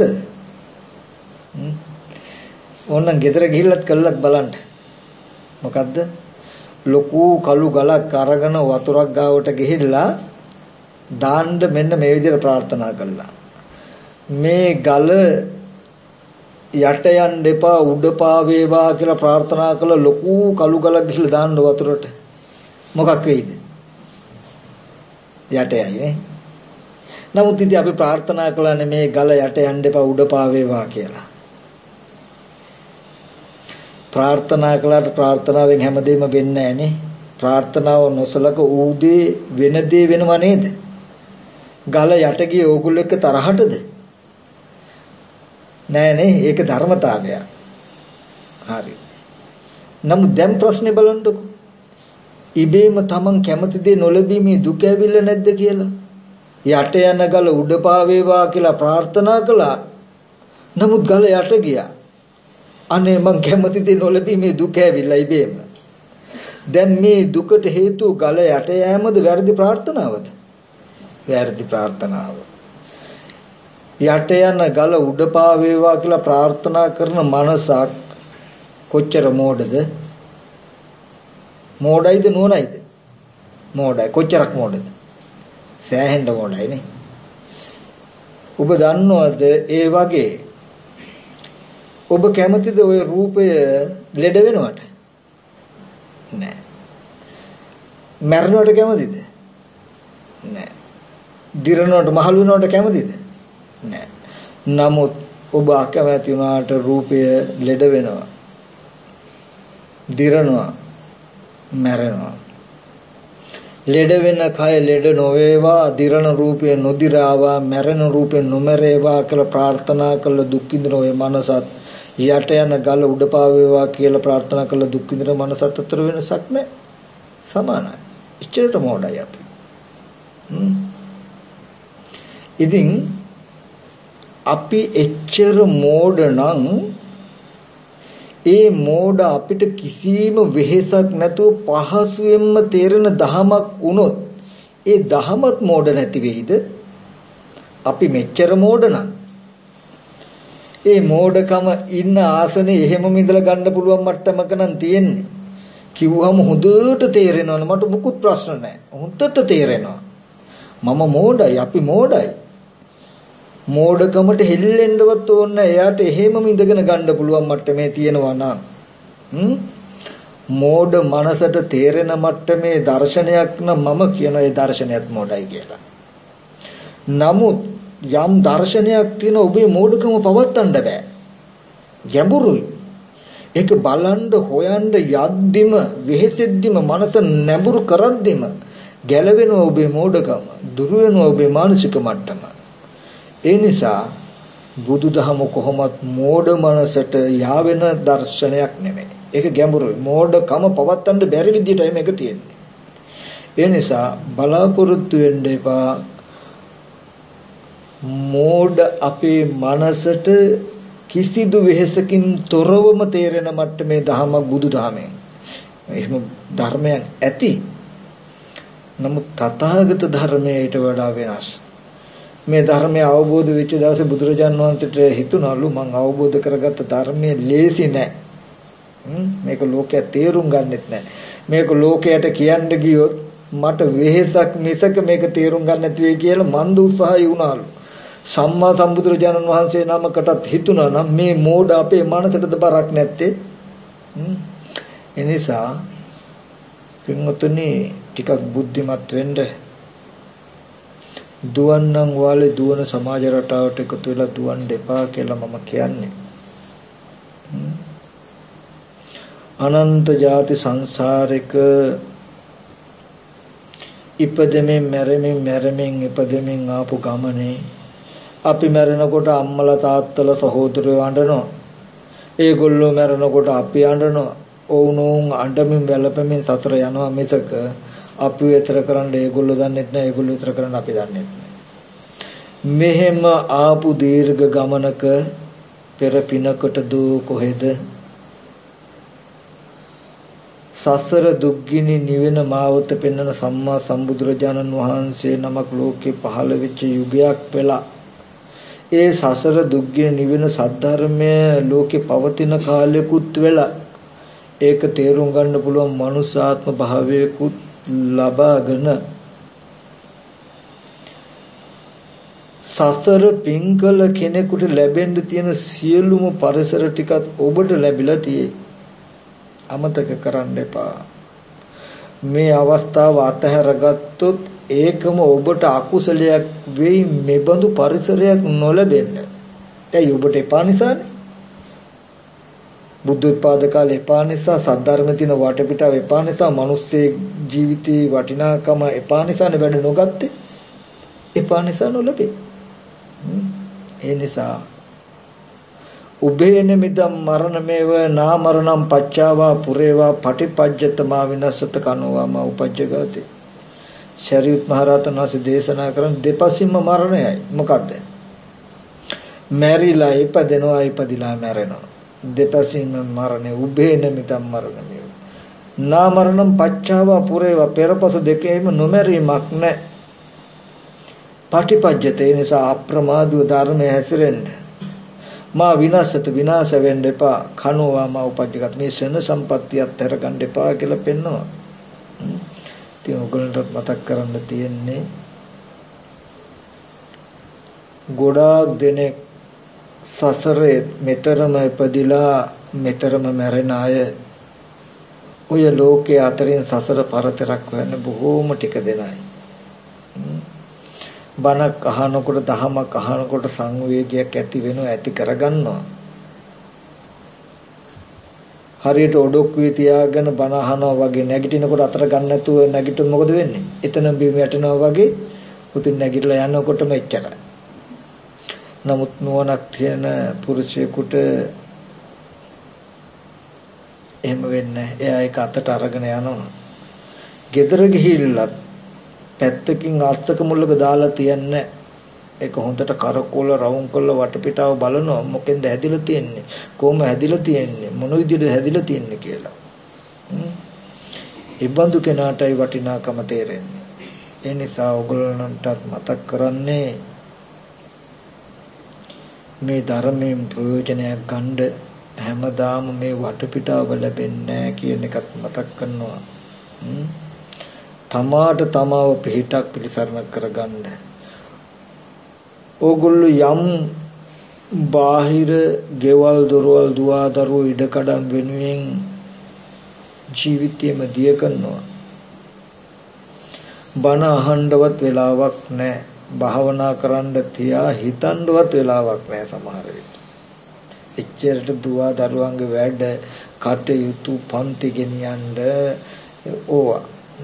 ඕන්න ගෙදර ගිහිල්ලත් කළත් බලන්න. මොකද්ද? ලොකු කළු ගලක් අරගෙන වතුරක් ගාවට ගිහිල්ලා දාන්න මෙන්න මේ විදිහට ප්‍රාර්ථනා කළා. මේ ගල යට යන්න එපා උඩ පාවේවා කියලා ප්‍රාර්ථනා කළ ලොකු කළු ගලක් ගිහිල්ලා දාන්න වතුරට. මොකක් වෙයිද? යට යයි නේ. නමුත් ඉතින් අපි ප්‍රාර්ථනා කළානේ මේ ගල යට යන්න එපා උඩ පාවේවා කියලා. ප්‍රාර්ථනා කළාට ප්‍රාර්ථනාවෙන් හැමදේම වෙන්නේ නැහනේ. ප්‍රාර්ථනාව නොසලක ඌදී වෙන දේ වෙනව නේද? ගල යට ගියේ ඕගොල්ලෝ එක්ක තරහටද? නෑනේ ඒක ධර්මතාවය. හරි. නමුත් දැන් ප්‍රශ්නේ බලන්නකො. ඉබේම Taman කැමති දේ නොලැබීමේ දුක ඇවිල්ලා නැද්ද කියලා? යට යන ගල උඩ පාවේවා කියලා ප්‍රාර්ථනා කළා. නමුත් ගල යට ගියා. අනේ මං කැමති දේ නොලැබීමේ දුක ඇවිල්ලා ඉබේම. දැන් මේ දුකට හේතුව ගල යට යෑමද වැරදි ප්‍රාර්ථනාවද? වැරදි ප්‍රාර්ථනාව. යට යන ගල උඩ පාවේවා කියලා ප්‍රාර්ථනා කරන මනසක් කොච්චර මෝඩද? මෝඩයිද නුවණයිද? මෝඩයි. කොච්චරක් මෝඩද? සෑහෙන්න මෝඩයිනේ. ඔබ දන්නවද ඒ වගේ ඔබ කැමතිද ওই රූපය ලෙඩ වෙනවට? නෑ. මැරෙනවට කැමතිද? නෑ. දිරනවට මහලු වෙනවට කැමතිද? නෑ. නමුත් ඔබ අකමැති වුණාට රූපය ලෙඩ වෙනවා. දිරනවා. මැරෙනවා. ලෙඩ වෙන කය ලෙඩ නොවේවා, දිරන රූපය නොදිරාවා, මැරෙන රූපය නොමැරේවා කියලා ප්‍රාර්ථනා කළ දුක් විඳින ඔය මනසත් යට යන ගල උඩ පාවේවා කියලා ප්‍රාර්ථනා කළ දුක් විඳින මනසත් අතර වෙනසක් නැහැ. සමානයි. ඉච්ඡරට මොඩයි අපි. හ්ම්. ඉතින් අපි එච්චර මෝඩ නම් ඒ මෝඩ අපිට කිසිම වෙහෙසක් නැතුව පහසුවෙන්ම තේරෙන දහමක් වුණොත් ඒ දහමත් මෝඩ නැති වෙයිද? අපි මෙච්චර මෝඩ නම් ඒ මෝඩකම ඉන්න ආසනේ එහෙමම ඉඳලා ගන්න පුළුවන් මට්ටමක නම් තියෙන්නේ. කිව්වම හොඳට තේරෙනවනේ මට මුකුත් ප්‍රශ්න නැහැ. හොඳට තේරෙනවා. මම මෝඩයි, අපි මෝඩයි. මෝඩකමට හෙල්ලෙන්නවත් ඕනේ නැහැ. එයාට එහෙමම ඉඳගෙන ගන්න පුළුවන් මට්ටමේ තියෙනවා නම්. හ්ම් මෝඩ මනසට තේරෙන මට්ටමේ දර්ශනයක් නම් මම කියන ඒ දර්ශනයත් මෝඩයි කියලා. නමුත් යම් දර්ශනයක් තියෙන ඔබේ මෝඩකම පවත්තන්න බෑ. ගැඹුරුයි. ඒක බලන්න හොයන්න යද්දිම වෙහෙසෙද්දිම මනස නැඹුරු කරද්දිම ගැලවෙන ඔබේ මෝඩකම, දුර වෙන ඔබේ මානසික මට්ටම. ඒ නිසා බුදුදහම කොහොමත් මෝඩ මනසට යාවෙන දර්ශනයක් නෙමෙයි. ඒක ගැඹුරුයි. මෝඩකම පවත්තන්න බැරි විදිහටයි මේක තියෙන්නේ. ඒ නිසා බලාපොරොත්තු වෙන්න එපා. මෝඩ අපේ මනසට කිසිදු වෙහෙසකින් තොරවම තේරෙන මට්ටමේ දහමක් බුදුදහමෙන්. එහෙම ධර්මයක් ඇති. නමුත් තථාගත ධර්මයේ ඊට වඩා වෙනස්. මේ ධර්මය අවබෝධ වෙච්ච දවසේ බුදුරජාන් වහන්සේට හිතුණලු මං අවබෝධ කරගත්ත ධර්මයේ ලේසි නෑ. මේක ලෝකයා තේරුම් ගන්නෙත් නෑ. මේක ලෝකයට කියන්න ගියොත් මට වෙහෙසක් මිසක මේක තේරුම් ගන්න නැති වෙයි කියලා මන්ද උත්සාහය වුණාලු. සම්මා සම්බුදුරජාණන් වහන්සේ නමකටත් හිතුණා නම් මේ මෝඩ අපේ මනසටද බරක් නැත්තේ. එනිසා පින්වතුනි ටිකක් බුද්ධිමත් වෙන්න. දුවන්නම් වාලේ දුවන සමාජ රටාවට එකතු වෙලා දුවන්න එපා කියලා මම කියන්නේ. අනන්ත ಜಾති සංසාරික ඉපදෙමින් මැරෙමින් මැරෙමින් ඉපදෙමින් ආපු ගමනේ අපි මැරෙනකොට අම්මලා තාත්තලා සහෝදරයෝ අඬනවා. ඒගොල්ලෝ මැරෙනකොට අපි අඬනවා. ඔවුනෝන් අඬමින් වැළපෙමින් සසර යනවා මිසක අපි විතර කරන්න ඒගොල්ලෝ දන්නෙත් නැහැ. ඒගොල්ලෝ විතර කරන්න අපි දන්නෙත් නැහැ. මෙහෙම ආපු දීර්ඝ ගමනක පෙර පිනකට දෝ කොහෙද සසර දුක්ගිනි නිවෙන මාවත පෙන්වන සම්මා සම්බුදුරජාණන් වහන්සේ නමක් ලෝකේ පහළ වෙච්ච යුගයක් වෙලා ඒ සසර දුක්ගිනි නිවෙන සද්ධර්මය ලෝකේ පවතින කාලෙකුත් වෙලා ඒක තේරුම් ගන්න පුළුවන් මනුෂ්‍යාත්ම භාවයකුත් ලබාගෙන සසර පිංකල කෙනෙකුට ලැබෙන්න තියෙන සියලුම පරිසර ටිකත් ඔබට ලැබිලා තියෙයි. අමතක කරන්න එපා. මේ අවස්ථාව අතහැරගත්තොත් ඒකම ඔබට අකුසලයක් වෙයි. මෙබඳු පරිසරයක් නොලැබෙන්න. ඒ ඔබට එපා නිසානේ. බුද්ධ උත්පාද කාලේ එපා නිසා, සද්ධර්මයේ තියෙන වටපිටාව එපා නිසා, මිනිස්සේ ජීවිතේ වටිනාකම එපා නිසානේ වැඩ නොගත්තේ. එපා නිසා නොලැබේ. ඒ නිසා උබේන මිදම් මරණමේව නා මරණම් පච්චාවා පුරේවා පටිපජ්ජතමා විනස්සත කනෝවාම උපජ්ජගති. ශරීරත් මහරහතන් වහන්සේ දේශනා කරන දෙපසින්ම මරණයයි. මොකද්ද? මැරිලා ඉපදෙනවා, ඉපදිලා මැරෙනවා. දෙපසින්ම මරණය. උබේන මිදම් මරණමේව නා මරණම් පච්චාවා පුරේවා පෙරපස දෙකේම නොමැරීමක් නැහැ. පටිපජ්ජතේ නිසා අප්‍රමාදව ධර්මයේ හැසිරෙන්න. මා විනාශත විනාශ වෙන්න එපා. කනෝවා මා උපජ්ජගත. මේ ශන සම්පත්තියත් හැරගන්න එපා කියලා පෙන්වනවා. ඉතින් ඔයගොල්ලන්ට මතක් කරන්න තියෙන්නේ ගොඩාක් දෙනෙක් සසරේ මෙතරම ඉපදිලා මෙතරම මැරෙන අය ඔය ලෝකයේ අතරින් සසර පරතරක් වෙන බොහෝම ටික දෙනයි. බණක් අහනකොට දහමක් අහනකොට සංවේගයක් ඇති වෙනවා, ඇති කරගන්නවා. හරියට ඔඩොක්කුවේ තියාගෙන බණ අහනවා වගේ නැගිටිනකොට අතර ගන්න නැතුව නැගිටුවොත් මොකද වෙන්නේ? එතන බිම යටනවා වගේ උතින් නැගිටලා යනකොටම එච්චරයි. නමුත් නුවණක් තියෙන පුරුෂයෙකුට එහෙම වෙන්නේ නැහැ. එයා ඒක අතට අරගෙන යනවා. ගෙදර ගිහිල්ලත් පැත්තකින් අත්තක මුල්ලක දාලා තියන්නේ. ඒක හොඳට කරකෝල රවුම් කරලා වටපිටාව බලනවා. මොකෙන්ද හැදිලා තියෙන්නේ? කොහොම හැදිලා තියෙන්නේ? මොන විදිහට හැදිලා තියෙන්නේ කියලා. ඒ බඳු කෙනාටයි වටිනාකම තේරෙන්නේ. ඒ නිසා ඔයගොල්ලන්ටත් මතක් කරන්නේ මේ ධර්මයෙන් ප්‍රයෝජනයක් ගන්න හැමදාම මේ වටපිටාව ලැබෙන්නේ නැහැ කියන එකත් මතක් කරනවා. තමාට තමාව පිටක් පිළිසරණ කරගන්න. ඕගොල්ලෝ යම් බාහිර ගෙවල් දොරවල් දුවා දරුවෝ ඉඩකඩම් වෙනුවෙන් ජීවිතේම දිය කරනවා. බණ අහන්නවත් වෙලාවක් නැහැ. භාවනා කරන්න තියා හිතන්නවත් වෙලාවක් නැහැ සමහර විට. එච්චරට දුවා දරුවන්ගේ වැඩ කටයුතු පන්ති ගෙනියන්න ඕවා.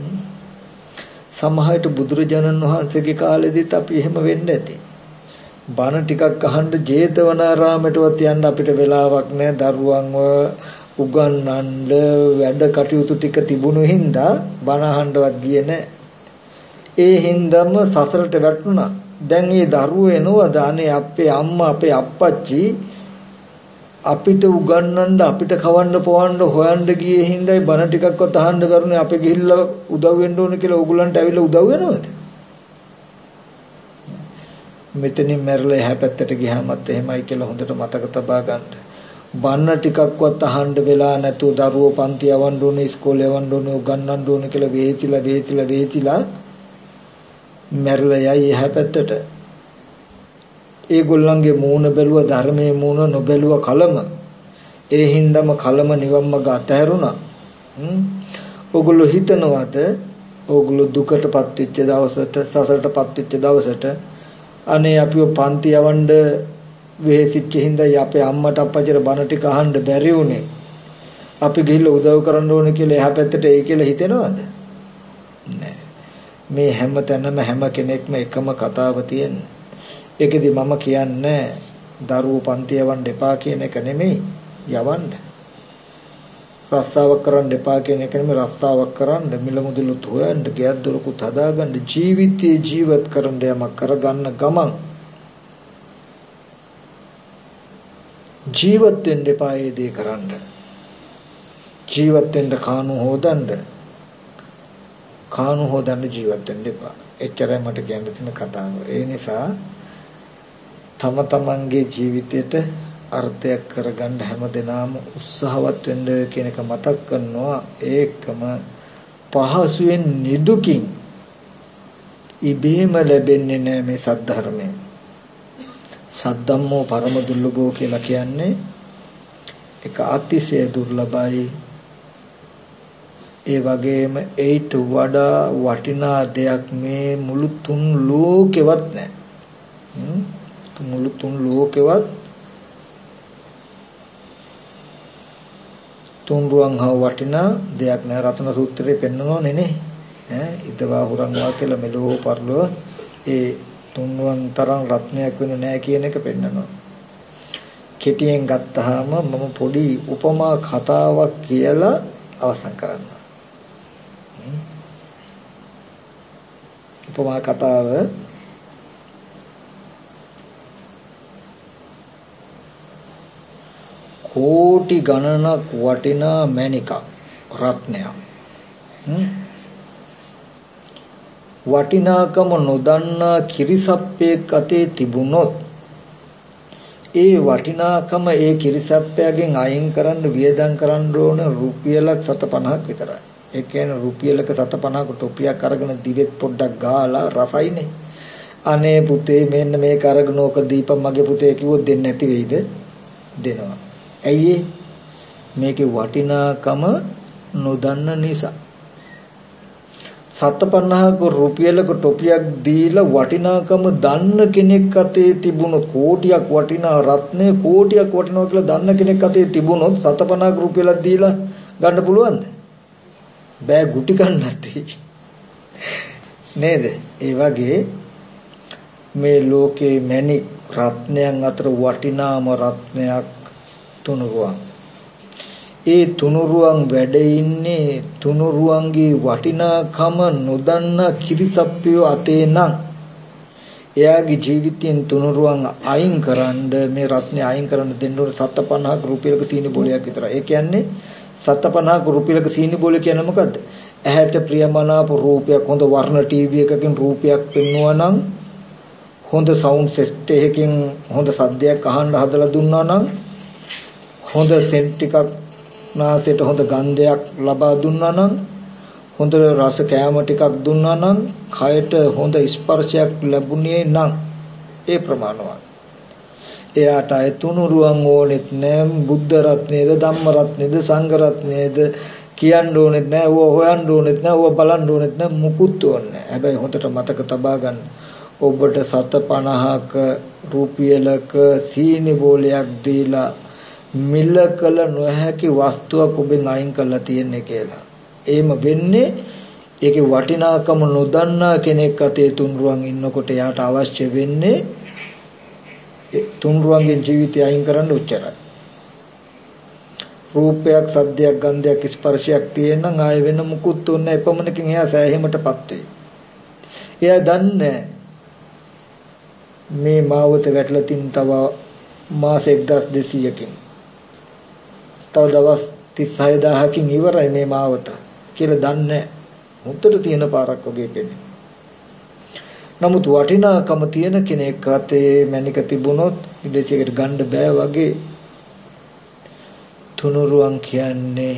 සමහරට බුදුරජාණන් වහන්සේගේ කාලෙදිත් අපි එහෙම වෙන්න ඇති. බණ ටිකක් අහන්න ජේතවනාරාමයටවත් යන්න අපිට වෙලාවක් නැහැ. දරුවන්ව උගන්වන්න වැඩ කටයුතු ටික තිබුණු හින්දා බණ අහන්නවත් ගියේ නැහැ. ඒ හින්දාම සසරට වැටුණා. දැන් මේ දරුවෝ එනවද අනේ අපේ අම්මා අපේ අප්පච්චි අපිට උගන්වන්න අපිට කවන්න පොවන්න හොයන්න ගියේ හින්දායි බණ ටිකක්වත් අහන්න කරුනේ. අපි ගිහිල්ලා උදව් වෙන්න ඕන කියලා ඕගොල්ලන්ට ඇවිල්ලා උදව් වෙනවද? මෙතනින් මැරලා එහා පැත්තට ගියාමත් එහෙමයි කියලා හොඳට මතක තබා ගන්න. බණ ටිකක්වත් අහන්න වෙලා නැතුව දරුවෝ පන්ති යවන්න ඕනේ, ඉස්කෝලේ යවන්න ඕනේ, උගන්වන්න ඕනේ කියලා වේචිලා වේචිලා වේචිලා මැරලා යයි එහා පැත්තට. ඒගොල්ලන්ගේ මූණ බැලුවා ධර්මයේ මූණ නොබැලුවා කලම. ඒ හින්දාම කලම නිවම්ම ගතහැරුණා. ඕගොල්ලෝ හිතනවාද ඕගොල්ලෝ දුකටපත් වෙච්ච දවසට සසරටපත් වෙච්ච දවසට අනේ අපිව පන්ති යවන්න වෙහෙසිච්ච හින්දායි අපේ අම්මට අප්පච්චිට බණ ටික අහන්න බැරි වුනේ. අපි ගිහිල්ලා උදව් කරන්න ඕනේ කියලා එහා පැත්තට ඒ කියලා හිතෙනවද? නෑ. මේ හැම තැනම හැම කෙනෙක්ම එකම කතාව තියෙන්නේ. ඒකෙදි මම කියන්නේ දරුවෝ පන්ති යවන්න එපා කියන එක නෙමෙයි, යවන්න. රස්සාවක් කරන්න එපා කියන එක නෙමෙයි, රස්සාවක් කරන්න. මිල මුදලුත් හොයන්න, ගෙයක් දොරකුත් හදාගන්න, ජීවිතේ ජීවත් කරන්න යමක් කරගන්න ගමන් ජීවත් වෙන්න එපා ඒ දේ කරන්න. ජීවත් වෙන්න කානු හොදන්න. කානු හොදන්න ජීවත් වෙන්න එපා. එච්චරයි මට කියන්න තියෙන කතාව. ඒ නිසා තම තමන්ගේ ජීවිතයට අර්ථයක් කරගන්න හැමදෙනාම උත්සාහවත් වෙන්න කියන එක මතක් කරනවා. ඒකම පහසුවෙන් නිදුකින් ඉබේම ලැබෙන්නේ නැහැ මේ සද්ධර්මයෙන්. සද්ධම්මෝ පරම දුර්ලභෝ කියලා කියන්නේ ඒක අතිශය දුර්ලභයි. ඒ වගේම ඒට වඩා වටිනා දෙයක් මේ මුළු තුන් ලෝකෙවත් නැහැ. මුළු තුන් ලෝකෙවත් තුන් රුවන් හා වටිනා දෙයක් නැහැ. රතන සූත්‍රයේ පෙන්නනෝනේ නේ. ඈ ඉදවා හුරංවා කියලා මෙලෝ පරලෝ ඒ තුන්වන් තරම් රත්නයක් වෙන නැහැ කියන එක පෙන්නනවා. කෙටියෙන් ගත්තාම මම පොඩි උපමා කතාවක් කියලා අවසන් කරනවා. උපමා කතාව කෝටි ගණනක් වටිනා මණිකක් රත්නයක් වටිනාකම නොදන්නා කිරිසප්පෙක් අතේ තිබුණොත් ඒ වටිනාකම ඒ කිරිසප්පයාගෙන් අයින් කරන්න වියදම් කරන්න ඕන රුපියලක් සත පනහක් විතරයි. ඒ කියන්නේ රුපියලක සත පනහක ටොපියක් අරගෙන දිවෙත් පොඩ්ඩක් ගාලා රසයිනේ. අනේ පුතේ මෙන්න මේක අරගෙන ඕක දීපම් මගේ පුතේ කිව්වොත් දෙන්නේ නැති වෙයිද? දෙනවා. ඇයි මේකේ වටිනාකම නොදන්න නිසා. සත පනහක රුපියලක ටොපියක් දීලා වටිනාකම දන්න කෙනෙක් අතේ තිබුණොත් කෝටියක් වටිනා රත්නේ කෝටියක් වටිනවා කියලා දන්න කෙනෙක් අතේ තිබුණොත් සත පනහක රුපියලක් දීලා ගන්න පුළුවන්ද? බෑ, ගුටි ගන්නත් නේද? ඒ වගේ මේ ලෝකේ මැණි රත්නයන් අතර වටිනාම රත්නයක් තුනුරුවන්. ඒ තුනුරුවන් වැඩ ඉන්නේ තුනුරුවන්ගේ වටිනාකම නොදන්න කිරිසප්පියෝ අතේ නම් එයාගේ ජීවිතයෙන් තුනුරුවන් අයින් කරන්න මේ රත්නේ අයින් කරන්න දෙන්න ඕන සත පනහක රුපියලක සීනි බෝලයක් විතරයි. ඒ කියන්නේ සත පනහක රුපියලක සීනි බෝලය කියන්නේ මොකද්ද? ඇහැට ප්‍රියමනාප රූපයක්, හොඳ වර්ණ ටීවී එකකින් රූපයක් පෙන්වුවා නම්, හොඳ සවුන්ඩ් සිස්ටම් එකකින් හොඳ සද්දයක් අහන්න හදලා දුන්නා නම්, හොඳ සෙන්ට් ටිකක් නාසයට හොඳ ගන්ධයක් ලබා දුන්නා නම්, හොඳ රස කෑම ටිකක් දුන්නා නම්, කයට හොඳ ස්පර්ශයක් ලැබුණේ නම් ඒ ප්‍රමාණවත්. එයාට අය තුනුරුවන් ඕනෙත් නෑ. බුද්ධ රත්නේද, ධම්ම රත්නේද, සංඝ රත්නේද කියන්න ඕනෙත් නෑ. ඕව හොයන්න ඕනෙත් නෑ. ඕව බලන්න ඕනෙත් නෑ. මුකුත් ඕනේ නෑ. හැබැයි හොඳට මතක තබා ගන්න. ඔබට සත පනහක රුපියලක සීනි බෝලයක් දීලා මිල කළ නොහැකි වස්තුවක් ඔබෙන් අයින් කරලා තියෙන්නේ කියලා. එහෙම වෙන්නේ ඒකේ වටිනාකම නොදන්නා කෙනෙක් අතේ තුන්රුවන් ඉන්නකොට යාට අවශ්‍ය වෙන්නේ තුන්රුවන්ගේ ජීවිතය අයින් කරන්න උච්චරයි. රූපයක්, සද්දයක්, ගන්ධයක්, ස්පර්ශයක් තියෙනනම් ආයෙ වෙන මුකුත් උන්නේ එපමණකින් එයා සෑහීමටපත් වෙයි. එයා දන්නේ මේ මාවත වැටලා තින් තව මාස එක්දහස් දෙසීයකින් තව දවස් තිස් හය දහසකින් ඉවරයි මේ මාවත කියලා දන්නේ. මුත්තට තියෙන පාරක් වගේ කෙනෙක්. නමුත් වටිනාකම තියෙන කෙනෙක් අතේ මණික තිබුණොත් විදේශයකට ගන්න බෑ වගේ. තුනුරුවන් කියන්නේ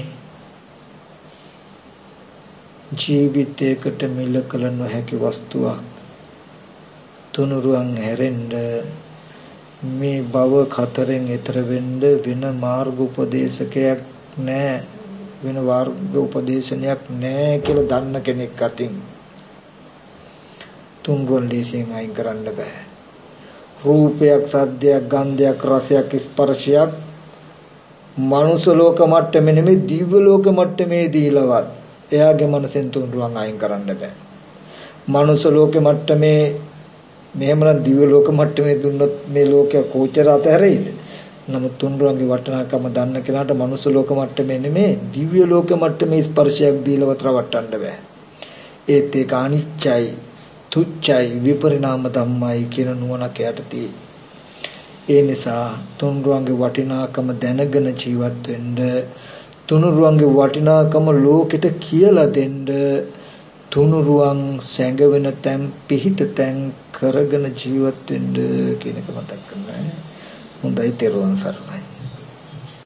ජීවිතයකට මිල කළ නොහැකි වස්තුවක්. තුනුරුවන් හැරෙන්න මේ භව කතරෙන් එතර වෙන්න වෙන මාර්ග උපදේශකයක් නැහැ, වෙන මාර්ග උපදේශනයක් නැහැ කියලා දන්න කෙනෙක් අතින් තුන්රුවන් ලේසියෙන් අයින් කරන්න බෑ. රූපයක්, සද්දයක්, ගන්ධයක්, රසයක්, ස්පර්ශයක් මනුස්ස ලෝක මට්ටමේ නෙමෙයි දිව්‍ය ලෝක මට්ටමේ දීලවත් එයාගේ මනසෙන් තුන්රුවන් අයින් කරන්න බෑ. මනුස්ස ලෝකෙ මට්ටමේ මෙහෙමනම් දිව්‍ය ලෝක මට්ටමේ දුන්නොත් මේ ලෝකය කෝචර අතහැරෙයිද? නමුත් තුන්රුවන්ගේ වටිනාකම දන්න කෙනාට මනුස්ස ලෝක මට්ටමේ නෙමෙයි දිව්‍ය ලෝක මට්ටමේ ස්පර්ශයක් දීලවත් රවට්ටන්න බෑ. ඒත් ඒක අනිච්චයි, තුච්චයි, විපරිණාම ධම්මයි කියන නුවණක් යට තියෙයි. ඒ නිසා තුන්රුවන්ගේ වටිනාකම දැනගෙන ජීවත් වෙන්න, තුන්රුවන්ගේ වටිනාකම ලෝකෙට කියලා දෙන්න, තුනුරුවන් සැඟවෙන තැන් පිහිට තැන් කරගෙන ජීවත් වෙන්න කියන එක මතක් කරගන්න. හොඳයි, තෙරුවන් සරණයි.